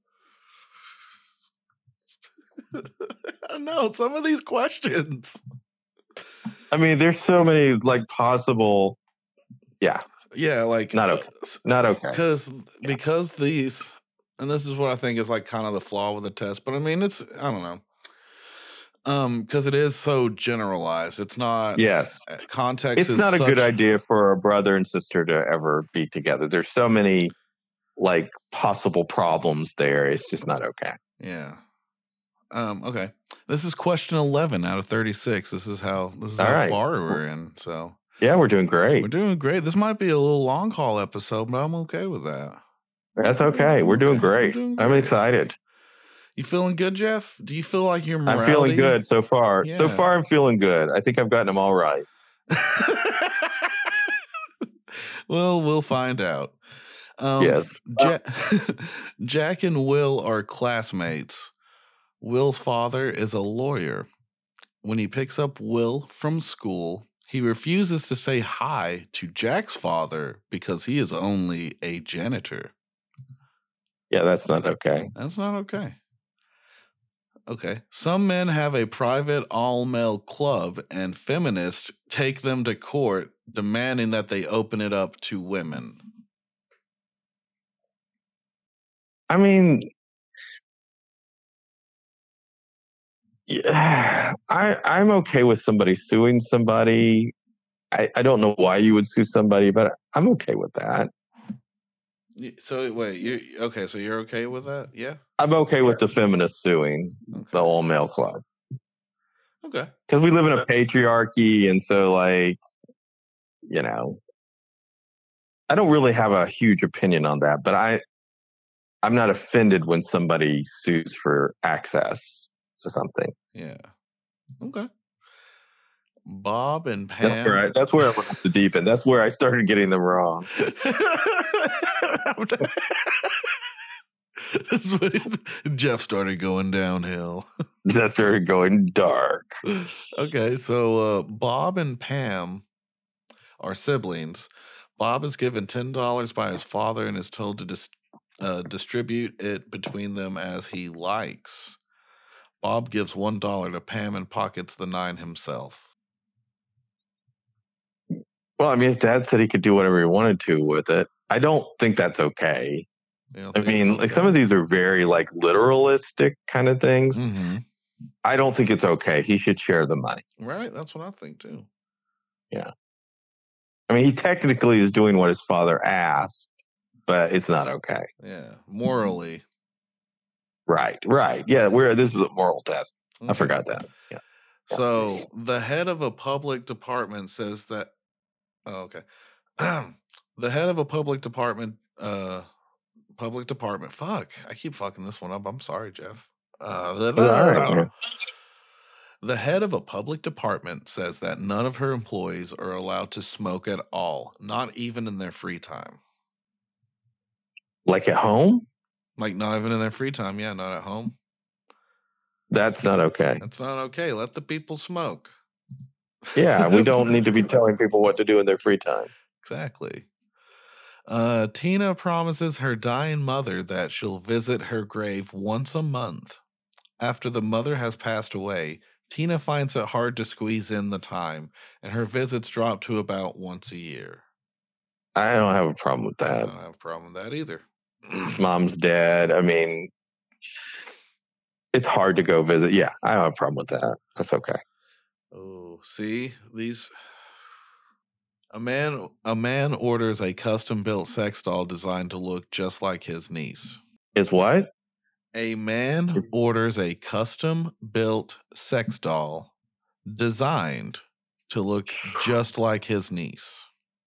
Speaker 2: No, some of these questions.
Speaker 1: I mean, there's so many like possible. Yeah.
Speaker 2: Yeah, like
Speaker 1: not okay. Not okay.
Speaker 2: Because because these, and this is what I think is like kind of the flaw with the test. But I mean, it's I don't know. Um, because it is so generalized. It's not.
Speaker 1: Yes.
Speaker 2: Context.
Speaker 1: It's
Speaker 2: is
Speaker 1: not a
Speaker 2: such,
Speaker 1: good idea for a brother and sister to ever be together. There's so many like possible problems there. It's just not okay.
Speaker 2: Yeah. Um. Okay. This is question eleven out of thirty-six. This is how this is
Speaker 1: All
Speaker 2: how
Speaker 1: right.
Speaker 2: far we're in. So.
Speaker 1: Yeah, we're doing great.
Speaker 2: We're doing great. This might be a little long haul episode, but I'm okay with that.
Speaker 1: That's okay. We're doing great.
Speaker 2: Doing
Speaker 1: I'm
Speaker 2: great.
Speaker 1: excited.
Speaker 2: You feeling good, Jeff? Do you feel like you're morality?
Speaker 1: I'm feeling good so far.
Speaker 2: Yeah.
Speaker 1: So far, I'm feeling good. I think I've gotten them all right.
Speaker 2: Well, we'll find out. Um,
Speaker 1: yes.
Speaker 2: Ja- Jack and Will are classmates. Will's father is a lawyer. When he picks up Will from school, he refuses to say hi to Jack's father because he is only a janitor.
Speaker 1: Yeah, that's not okay.
Speaker 2: That's not okay. Okay. Some men have a private all-male club, and feminists take them to court demanding that they open it up to women.
Speaker 1: I mean, yeah, I, I'm okay with somebody suing somebody. I, I don't know why you would sue somebody, but I'm okay with that.
Speaker 2: So wait, you okay? So you're okay with that? Yeah,
Speaker 1: I'm okay with the feminists suing okay. the all male club.
Speaker 2: Okay,
Speaker 1: because we live in a patriarchy, and so like, you know, I don't really have a huge opinion on that, but I, I'm not offended when somebody sues for access to something.
Speaker 2: Yeah. Okay. Bob and Pam.
Speaker 1: That's where I, that's where I went off the deep end. That's where I started getting them wrong.
Speaker 2: That's when Jeff started going downhill.
Speaker 1: That started going dark.
Speaker 2: Okay, so uh, Bob and Pam are siblings. Bob is given ten dollars by his father and is told to dis- uh, distribute it between them as he likes. Bob gives one dollar to Pam and pockets the nine himself.
Speaker 1: Well, I mean, his dad said he could do whatever he wanted to with it. I don't think that's okay. I mean, okay? Like some of these are very like literalistic kind of things.
Speaker 2: Mm-hmm.
Speaker 1: I don't think it's okay. He should share the money.
Speaker 2: Right. That's what I think too.
Speaker 1: Yeah. I mean, he technically is doing what his father asked, but it's not okay.
Speaker 2: Yeah. Morally.
Speaker 1: Right. Right. Yeah. We're, this is a moral test. Okay. I forgot that. Yeah.
Speaker 2: So the head of a public department says that, oh, okay. The head of a public department, uh, public department, fuck, I keep fucking this one up. I'm sorry, Jeff. Uh, the,
Speaker 1: right.
Speaker 2: the head of a public department says that none of her employees are allowed to smoke at all, not even in their free time.
Speaker 1: Like at home?
Speaker 2: Like not even in their free time. Yeah, not at home.
Speaker 1: That's not okay.
Speaker 2: That's not okay. Let the people smoke.
Speaker 1: Yeah, we don't need to be telling people what to do in their free time.
Speaker 2: Exactly. Uh, Tina promises her dying mother that she'll visit her grave once a month. After the mother has passed away, Tina finds it hard to squeeze in the time, and her visits drop to about once a year.
Speaker 1: I don't have a problem with that.
Speaker 2: I don't have a problem with that either.
Speaker 1: Mom's dead. I mean, it's hard to go visit. Yeah, I don't have a problem with that. That's okay.
Speaker 2: Oh, see, these... A man a man orders a custom-built sex doll designed to look just like his niece.
Speaker 1: Is what?
Speaker 2: A man orders a custom-built sex doll designed to look just like his niece.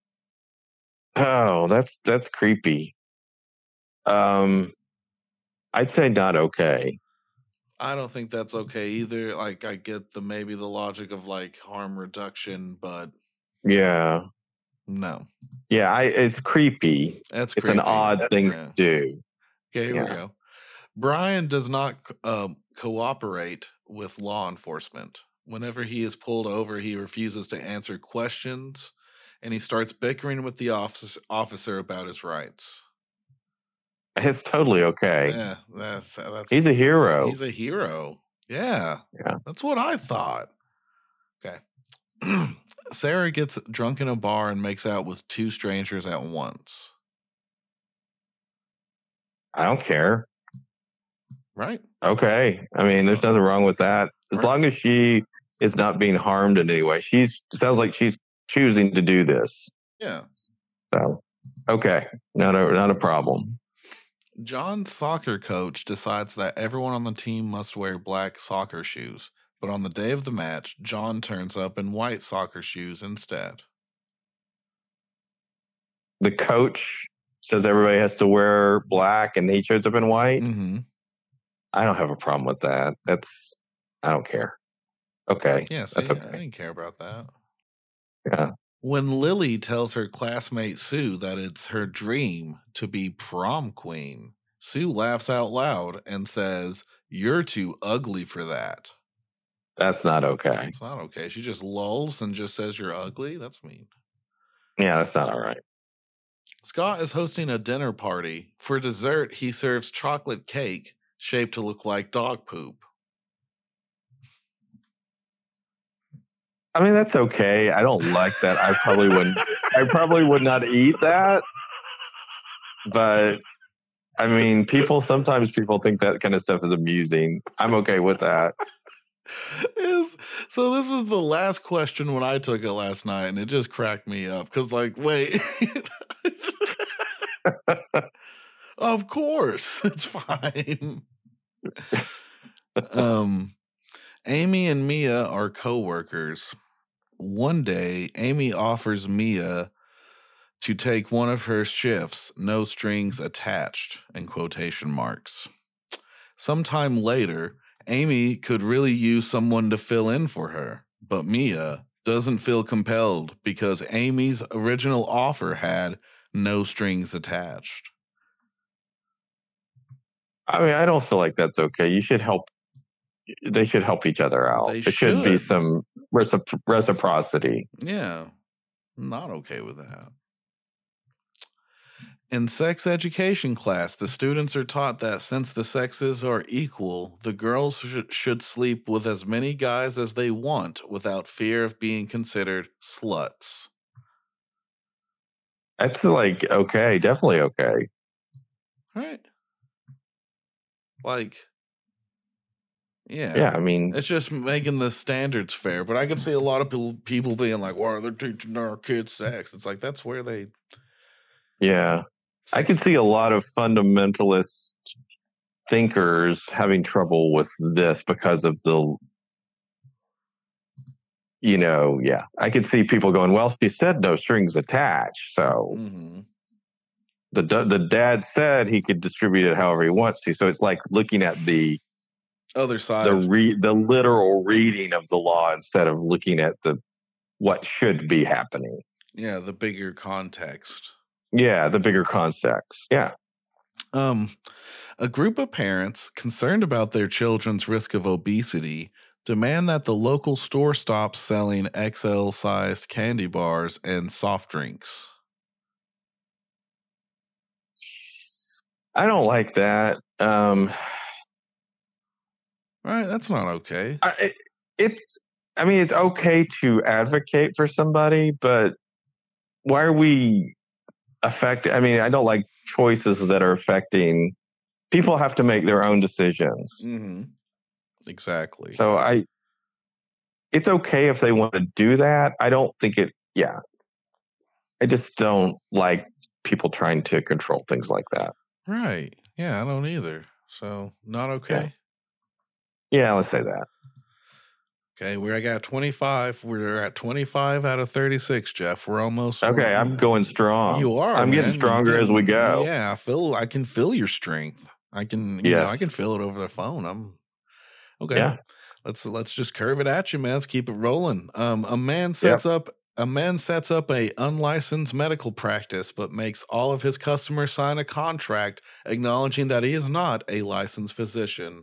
Speaker 1: Oh, that's that's creepy. Um, I'd say not okay.
Speaker 2: I don't think that's okay either. Like, I get the maybe the logic of like harm reduction, but
Speaker 1: Yeah,
Speaker 2: no,
Speaker 1: yeah, I it's creepy.
Speaker 2: that's
Speaker 1: It's
Speaker 2: creepy.
Speaker 1: an odd thing
Speaker 2: Yeah.
Speaker 1: to do.
Speaker 2: Okay, here we
Speaker 1: Yeah.
Speaker 2: go. Brian does not uh, cooperate with law enforcement. Whenever he is pulled over, he refuses to answer questions, and he starts bickering with the office, officer about his rights.
Speaker 1: It's totally okay.
Speaker 2: Yeah, that's that's.
Speaker 1: He's a hero.
Speaker 2: He's a hero. Yeah,
Speaker 1: Yeah.
Speaker 2: that's what I thought. Okay. Sarah gets drunk in a bar and makes out with two strangers at once.
Speaker 1: I don't care.
Speaker 2: Right.
Speaker 1: Okay. I mean, there's nothing wrong with that. As
Speaker 2: Right.
Speaker 1: long as she is not being harmed in any way. She's sounds like she's choosing to do this.
Speaker 2: Yeah.
Speaker 1: So, okay. Not a not a problem.
Speaker 2: John's soccer coach decides that everyone on the team must wear black soccer shoes, but on the day of the match, John turns up in white soccer shoes instead.
Speaker 1: The coach says everybody has to wear black and he shows up in white.
Speaker 2: Mm-hmm.
Speaker 1: I don't have a problem with that. That's I don't care. Okay.
Speaker 2: Yeah, see,
Speaker 1: that's okay.
Speaker 2: I didn't care about that.
Speaker 1: Yeah.
Speaker 2: When Lily tells her classmate Sue that it's her dream to be prom queen, Sue laughs out loud and says, "You're too ugly for that."
Speaker 1: That's not okay.
Speaker 2: It's not okay. She just lulls and just says you're ugly. That's mean.
Speaker 1: Yeah, that's not all right.
Speaker 2: Scott is hosting a dinner party. For dessert, he serves chocolate cake shaped to look like dog poop.
Speaker 1: I mean, that's okay. I don't like that. I probably wouldn't. I probably would not eat that. But I mean, people sometimes people think that kind of stuff is amusing. I'm okay with that.
Speaker 2: Is so this was the last question when I took it last night, and it just cracked me up because, like, wait, of course it's fine. um, Amy and Mia are co-workers. One day, Amy offers Mia to take one of her shifts, no strings attached, in quotation marks. Sometime later, Amy could really use someone to fill in for her, but Mia doesn't feel compelled because Amy's original offer had no strings attached.
Speaker 1: I mean, I don't feel like that's okay. You should help. They should help each other out.
Speaker 2: They
Speaker 1: There should be
Speaker 2: should.
Speaker 1: some recipro- reciprocity.
Speaker 2: Yeah, not okay with that. In sex education class, the students are taught that since the sexes are equal, the girls sh- should sleep with as many guys as they want without fear of being considered sluts.
Speaker 1: That's like okay, definitely okay.
Speaker 2: Right? Like, yeah.
Speaker 1: Yeah, I mean,
Speaker 2: It's just making the standards fair. But I can see a lot of people, people being like, well, they're teaching our kids sex. It's like, that's where they...
Speaker 1: yeah. I can see a lot of fundamentalist thinkers having trouble with this because of the, you know, yeah. I could see people going, well, she said no strings attached. So
Speaker 2: Mm-hmm.
Speaker 1: the the dad said he could distribute it however he wants to. So it's like looking at the
Speaker 2: Other side.
Speaker 1: the re, the literal reading of the law instead of looking at the what should be happening.
Speaker 2: Yeah, the bigger context.
Speaker 1: Yeah, the bigger context. Yeah.
Speaker 2: Um, a group of parents concerned about their children's risk of obesity demand that the local store stop selling X L-sized candy bars and soft drinks.
Speaker 1: I don't like that. Um,
Speaker 2: Right, that's not okay.
Speaker 1: I, it, it's. I mean, it's okay to advocate for somebody, but why are we affecting? I mean, I don't like choices that are affecting. People have to make their own decisions.
Speaker 2: Mm-hmm. Exactly.
Speaker 1: So I, it's okay if they want to do that. I don't think it. Yeah, I just don't like people trying to control things like that.
Speaker 2: Right. Yeah, I don't either. So not okay.
Speaker 1: Yeah, yeah let's say that.
Speaker 2: Okay, we're at twenty-five. We're at twenty-five out of thirty-six, Jeff. We're almost.
Speaker 1: Okay,
Speaker 2: we're,
Speaker 1: I'm going strong.
Speaker 2: You are.
Speaker 1: I'm
Speaker 2: man.
Speaker 1: getting stronger
Speaker 2: getting,
Speaker 1: as we go.
Speaker 2: Yeah, I feel. I can feel your strength. I can. You
Speaker 1: yes.
Speaker 2: know, I can feel it over the phone. I'm. Okay.
Speaker 1: Yeah.
Speaker 2: Let's let's just curve it at you, man. Let's keep it rolling. Um, a man sets yep. up. A man sets up a unlicensed medical practice, but makes all of his customers sign a contract acknowledging that he is not a licensed physician.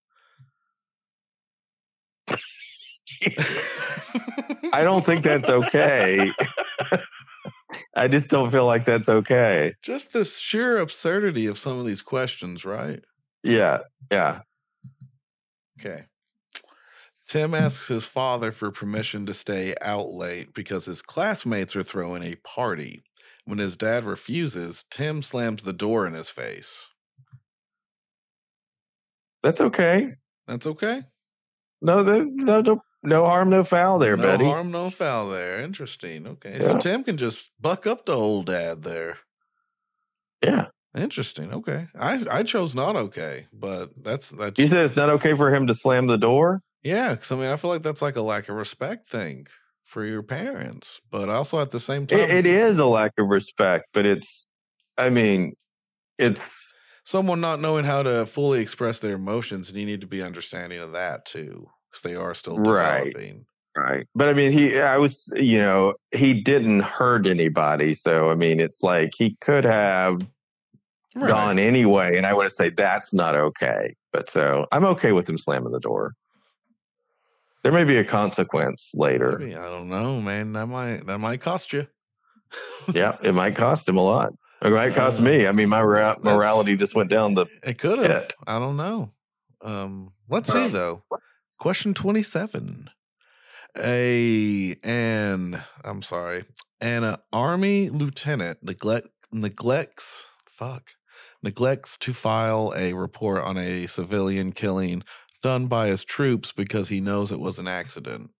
Speaker 1: I don't think that's okay. I just don't feel like that's okay.
Speaker 2: Just the sheer absurdity of some of these questions, right?
Speaker 1: Yeah, yeah.
Speaker 2: Okay. Tim asks his father for permission to stay out late because his classmates are throwing a party. When his dad refuses, Tim slams the door in his face.
Speaker 1: That's okay.
Speaker 2: That's okay?
Speaker 1: No, no, no, no harm, no foul there,
Speaker 2: no
Speaker 1: buddy.
Speaker 2: No harm, no foul there. Interesting. Okay. Yeah. So Tim can just buck up the old dad there.
Speaker 1: Yeah.
Speaker 2: Interesting. Okay. I I chose not okay, but that's that's.
Speaker 1: You said it's not okay for him to slam the door?
Speaker 2: Yeah, because I mean, I feel like that's like a lack of respect thing for your parents, but also at the same time,
Speaker 1: it, it is a lack of respect. But it's, I mean, it's
Speaker 2: someone not knowing how to fully express their emotions, and you need to be understanding of that too, because they are still developing.
Speaker 1: Right. Right. But I mean, he, I was, you know, he didn't hurt anybody, so I mean, it's like he could have. Right. Gone anyway, and I would say that's not okay. But so I'm okay with him slamming the door. There may be a consequence later.
Speaker 2: Maybe, I don't know, man. That might that might cost you.
Speaker 1: Yeah, it might cost him a lot. It might cost uh, me. I mean, my ra- morality just went down the.
Speaker 2: It could have. I don't know. Um, let's see though. Question twenty-seven. A and I'm sorry, an uh, army lieutenant neglect neglects fuck. neglects to file a report on a civilian killing done by his troops because he knows it was an accident.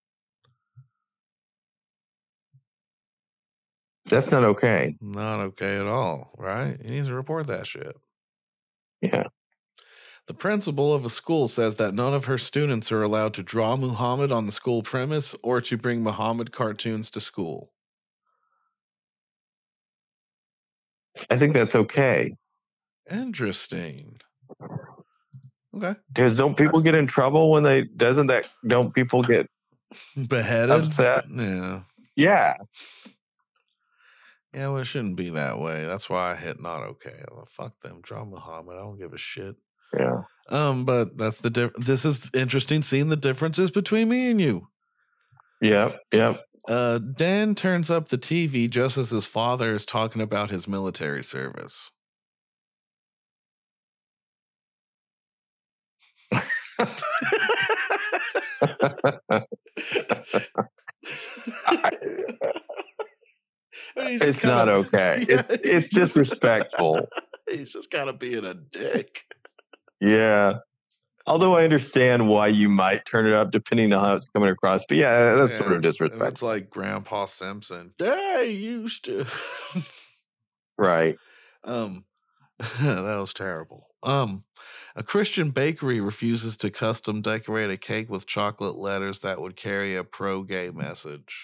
Speaker 1: That's not okay.
Speaker 2: Not okay at all, right? He needs to report that shit.
Speaker 1: Yeah.
Speaker 2: The principal of a school says that none of her students are allowed to draw Muhammad on the school premise or to bring Muhammad cartoons to school.
Speaker 1: I think that's okay.
Speaker 2: Interesting. Okay.
Speaker 1: Because don't people get in trouble when they doesn't that don't people get
Speaker 2: beheaded?
Speaker 1: Upset?
Speaker 2: Yeah.
Speaker 1: Yeah.
Speaker 2: Yeah, well, it shouldn't be that way. That's why I hit not okay. Well, fuck them. Draw Muhammad. I don't give a shit.
Speaker 1: Yeah.
Speaker 2: Um, but that's the diff- this is interesting seeing the differences between me and you.
Speaker 1: Yep. Yep.
Speaker 2: Uh, Dan turns up the T V just as his father is talking about his military service.
Speaker 1: I, it's
Speaker 2: kinda,
Speaker 1: not okay. Yeah, it's, it's disrespectful.
Speaker 2: He's just kind of being a dick.
Speaker 1: Yeah. Although I understand why you might turn it up depending on how it's coming across. But yeah, that's yeah, sort of disrespectful.
Speaker 2: It's like Grandpa Simpson. They used to.
Speaker 1: Right.
Speaker 2: Um, that was terrible. Um, a Christian bakery refuses to custom decorate a cake with chocolate letters that would carry a pro-gay message.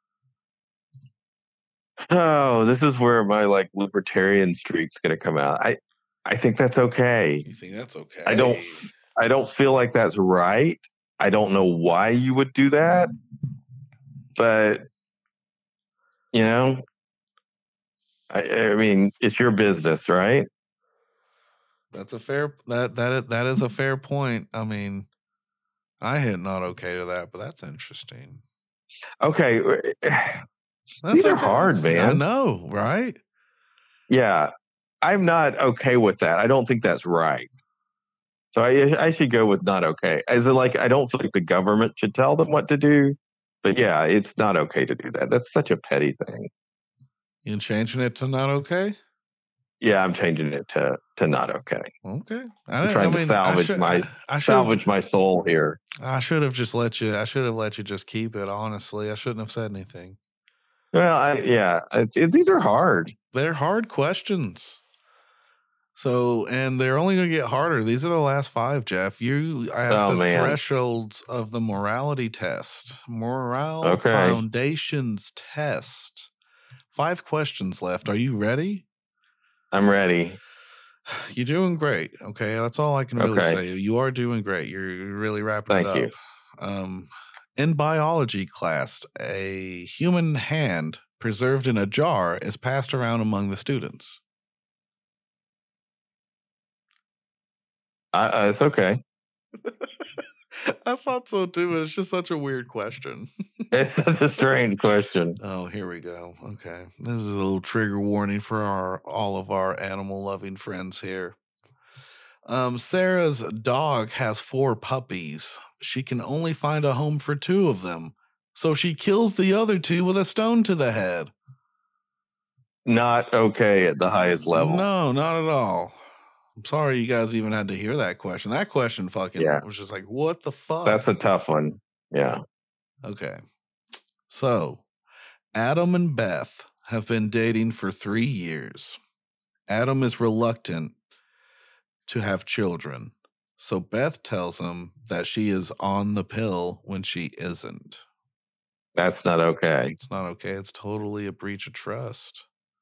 Speaker 1: Oh, this is where my like libertarian streak's going to come out. I, I think that's okay.
Speaker 2: You think that's okay?
Speaker 1: I don't. I don't feel like that's right. I don't know why you would do that, but you know, I, I mean, it's your business, right?
Speaker 2: That's a fair that that that is a fair point. I mean, I hit not okay to that, but that's interesting.
Speaker 1: Okay,
Speaker 2: that's
Speaker 1: these
Speaker 2: okay.
Speaker 1: are hard, man.
Speaker 2: I know, right?
Speaker 1: Yeah, I'm not okay with that. I don't think that's right. So I, I should go with not okay. Is it like I don't feel like the government should tell them what to do, but yeah, it's not okay to do that. That's such a petty thing.
Speaker 2: You changing it to not okay?
Speaker 1: Yeah, I'm changing it to to not okay.
Speaker 2: Okay,
Speaker 1: I I'm trying I mean, to salvage should, my I, I salvage my soul here.
Speaker 2: I should have just let you. I should have let you just keep it. Honestly, I shouldn't have said anything.
Speaker 1: Well, I, yeah, it's, it, these are hard.
Speaker 2: They're hard questions. So, and they're only going to get harder. These are the last five, Jeff. You I have
Speaker 1: Oh,
Speaker 2: the
Speaker 1: man.
Speaker 2: thresholds of the morality test, morale
Speaker 1: Okay.
Speaker 2: foundations test. Five questions left. Are you ready?
Speaker 1: I'm ready.
Speaker 2: You're doing great. Okay, that's all I can really
Speaker 1: Okay.
Speaker 2: say. You are doing great. You're you're really wrapping
Speaker 1: Thank
Speaker 2: it up.
Speaker 1: you.
Speaker 2: Um, in biology class, a human hand preserved in a jar is passed around among the students.
Speaker 1: I, uh, it's okay.
Speaker 2: I thought so too, but it's just such a weird question.
Speaker 1: It's such a strange question.
Speaker 2: Oh, here we go. Okay. This is a little trigger warning for our all of our animal loving friends here. Um, Sarah's dog has four puppies. She can only find a home for two of them. So she kills the other two with a stone to the head.
Speaker 1: Not okay at the highest level.
Speaker 2: No, not at all. I'm sorry you guys even had to hear that question. That question fucking
Speaker 1: Yeah.
Speaker 2: was just like, what the fuck?
Speaker 1: That's a tough one. Yeah.
Speaker 2: Okay. So, Adam and Beth have been dating for three years. Adam is reluctant to have children. So Beth tells him that she is on the pill when she isn't.
Speaker 1: That's not okay.
Speaker 2: It's not okay. It's totally a breach of trust.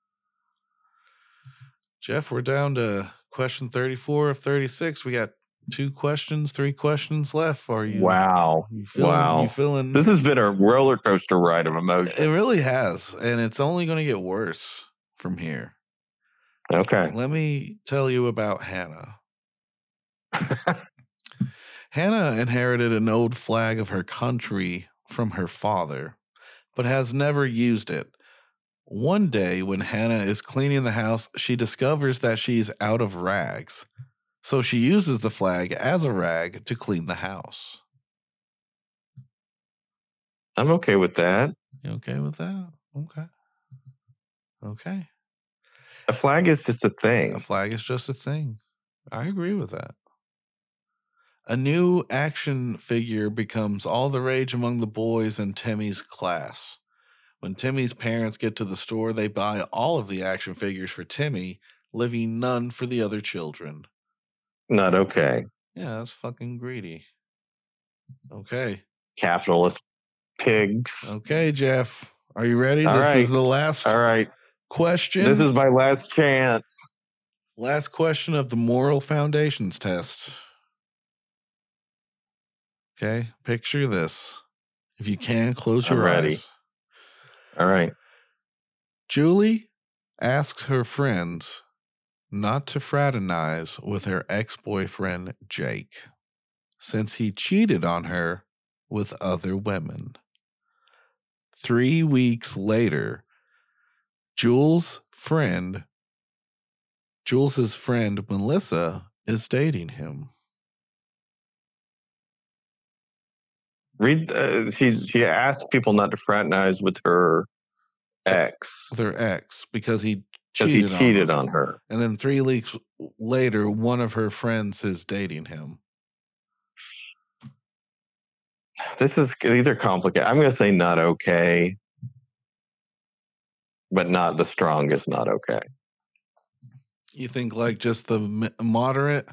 Speaker 2: Jeff, we're down to question thirty-four of thirty-six. We got two questions, three questions left. Are you?
Speaker 1: Wow.
Speaker 2: You feeling?
Speaker 1: Wow.
Speaker 2: You feeling?
Speaker 1: This has been a roller coaster ride of emotion.
Speaker 2: It really has, and it's only going to get worse from here.
Speaker 1: Okay.
Speaker 2: Let me tell you about Hannah. Hannah inherited an old flag of her country from her father, but has never used it. One day, when Hannah is cleaning the house, she discovers that she's out of rags. So she uses the flag as a rag to clean the house.
Speaker 1: I'm okay with that.
Speaker 2: You okay with that? Okay. Okay.
Speaker 1: A flag is just a thing.
Speaker 2: A flag is just a thing. I agree with that. A new action figure becomes all the rage among the boys in Timmy's class. When Timmy's parents get to the store, they buy all of the action figures for Timmy, leaving none for the other children.
Speaker 1: Not okay.
Speaker 2: Yeah, that's fucking greedy. Okay.
Speaker 1: Capitalist pigs.
Speaker 2: Okay, Jeff. Are you ready?
Speaker 1: All
Speaker 2: this
Speaker 1: right.
Speaker 2: is the last
Speaker 1: All right.
Speaker 2: question.
Speaker 1: This is my last chance.
Speaker 2: Last question of the moral foundations test. Okay, picture this. If you can, close your
Speaker 1: I'm ready.
Speaker 2: eyes.
Speaker 1: All right.
Speaker 2: Julie asks her friends not to fraternize with her ex-boyfriend, Jake, since he cheated on her with other women. Three weeks later, Jules' friend, Jules's friend, Melissa, is dating him.
Speaker 1: Read. Uh, she she asked people not to fraternize with her ex.
Speaker 2: With her ex because he
Speaker 1: Because he
Speaker 2: cheated,
Speaker 1: cheated
Speaker 2: on,
Speaker 1: on her.
Speaker 2: And then three weeks later, one of her friends is dating him.
Speaker 1: This is these are complicated. I'm going to say not okay, but not the strongest. Not okay.
Speaker 2: You think like just the m- moderate?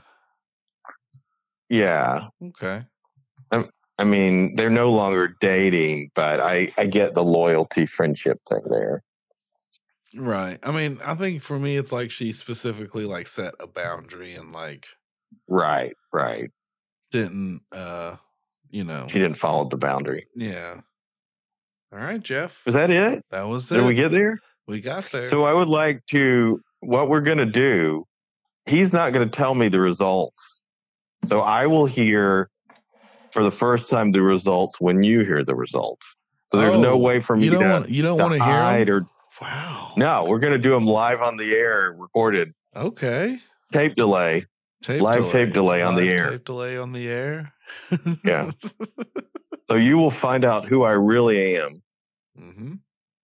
Speaker 1: Yeah.
Speaker 2: Okay.
Speaker 1: I'm, I mean, they're no longer dating, but I, I get the loyalty friendship thing there.
Speaker 2: Right. I mean, I think for me, it's like she specifically like set a boundary and like.
Speaker 1: Right, right.
Speaker 2: Didn't, uh, you know.
Speaker 1: She didn't follow the boundary.
Speaker 2: Yeah. All right, Jeff.
Speaker 1: Was that it?
Speaker 2: That was it.
Speaker 1: Did we get there?
Speaker 2: We got there.
Speaker 1: So I would like to, what we're going to do, he's not going to tell me the results. So I will hear for the first time the results when you hear the results. So there's
Speaker 2: oh,
Speaker 1: no way for me
Speaker 2: you don't
Speaker 1: to,
Speaker 2: want, you don't want to hear them?
Speaker 1: Or,
Speaker 2: wow.
Speaker 1: No, we're going to do them live on the air, recorded.
Speaker 2: Okay.
Speaker 1: Tape delay.
Speaker 2: Tape
Speaker 1: live
Speaker 2: delay.
Speaker 1: tape delay on
Speaker 2: live
Speaker 1: the air.
Speaker 2: Tape delay on the air.
Speaker 1: Yeah. So you will find out who I really am.
Speaker 2: Mm-hmm.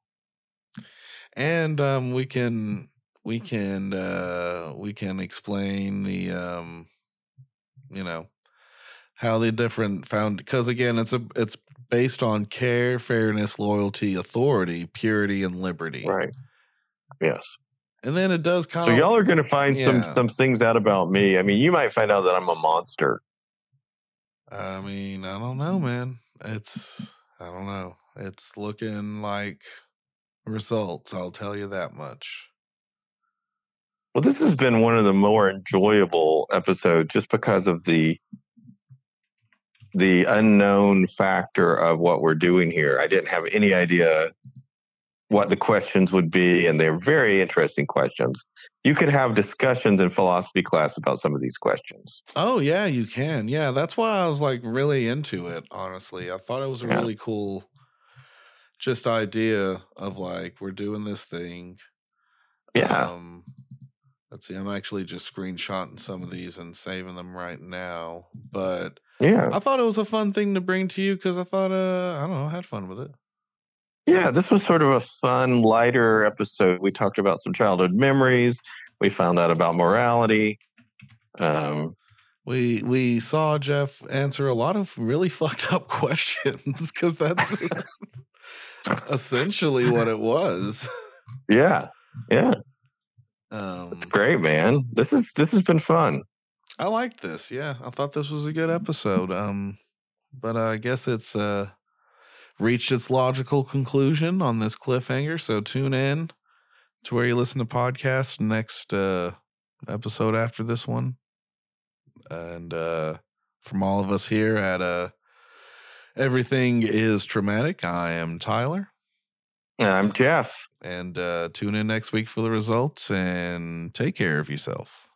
Speaker 2: And um, we can we can uh, we can explain the um, you know how the different found because again it's a it's based on care, fairness, loyalty, authority, purity, and liberty.
Speaker 1: Right. Yes.
Speaker 2: And then it does kind
Speaker 1: So
Speaker 2: of.
Speaker 1: y'all are going to find
Speaker 2: yeah.
Speaker 1: some some things out about me. I mean, you might find out that I'm a monster.
Speaker 2: I mean, I don't know, man. It's I don't know. It's looking like results. I'll tell you that much.
Speaker 1: Well, this has been one of the more enjoyable episodes just because of the the unknown factor of what we're doing here. I didn't have any idea what the questions would be, and they're very interesting questions. You could have discussions in philosophy class about some of these questions.
Speaker 2: Oh, yeah, you can. Yeah, that's why I was like really into it, honestly. I thought it was a
Speaker 1: Yeah.
Speaker 2: really cool just idea of like, we're doing this thing.
Speaker 1: Yeah.
Speaker 2: Um, let's see, I'm actually just screenshotting some of these and saving them right now. But
Speaker 1: Yeah.
Speaker 2: I thought it was a fun thing to bring to you because I thought, uh, I don't know, I had fun with it.
Speaker 1: Yeah, this was sort of a fun, lighter episode. We talked about some childhood memories. We found out about morality. Um,
Speaker 2: we we saw Jeff answer a lot of really fucked up questions because that's essentially what it was.
Speaker 1: Yeah, yeah,
Speaker 2: um,
Speaker 1: it's great, man. This is this has been fun.
Speaker 2: I liked this. Yeah, I thought this was a good episode. Um, but uh, I guess it's uh. reached its logical conclusion on this cliffhanger. So tune in to where you listen to podcasts next uh, episode after this one. And uh, from all of us here at uh, Everything is Traumatic, I am Tyler.
Speaker 1: And I'm Jeff.
Speaker 2: And uh, tune in next week for the results and take care of yourself.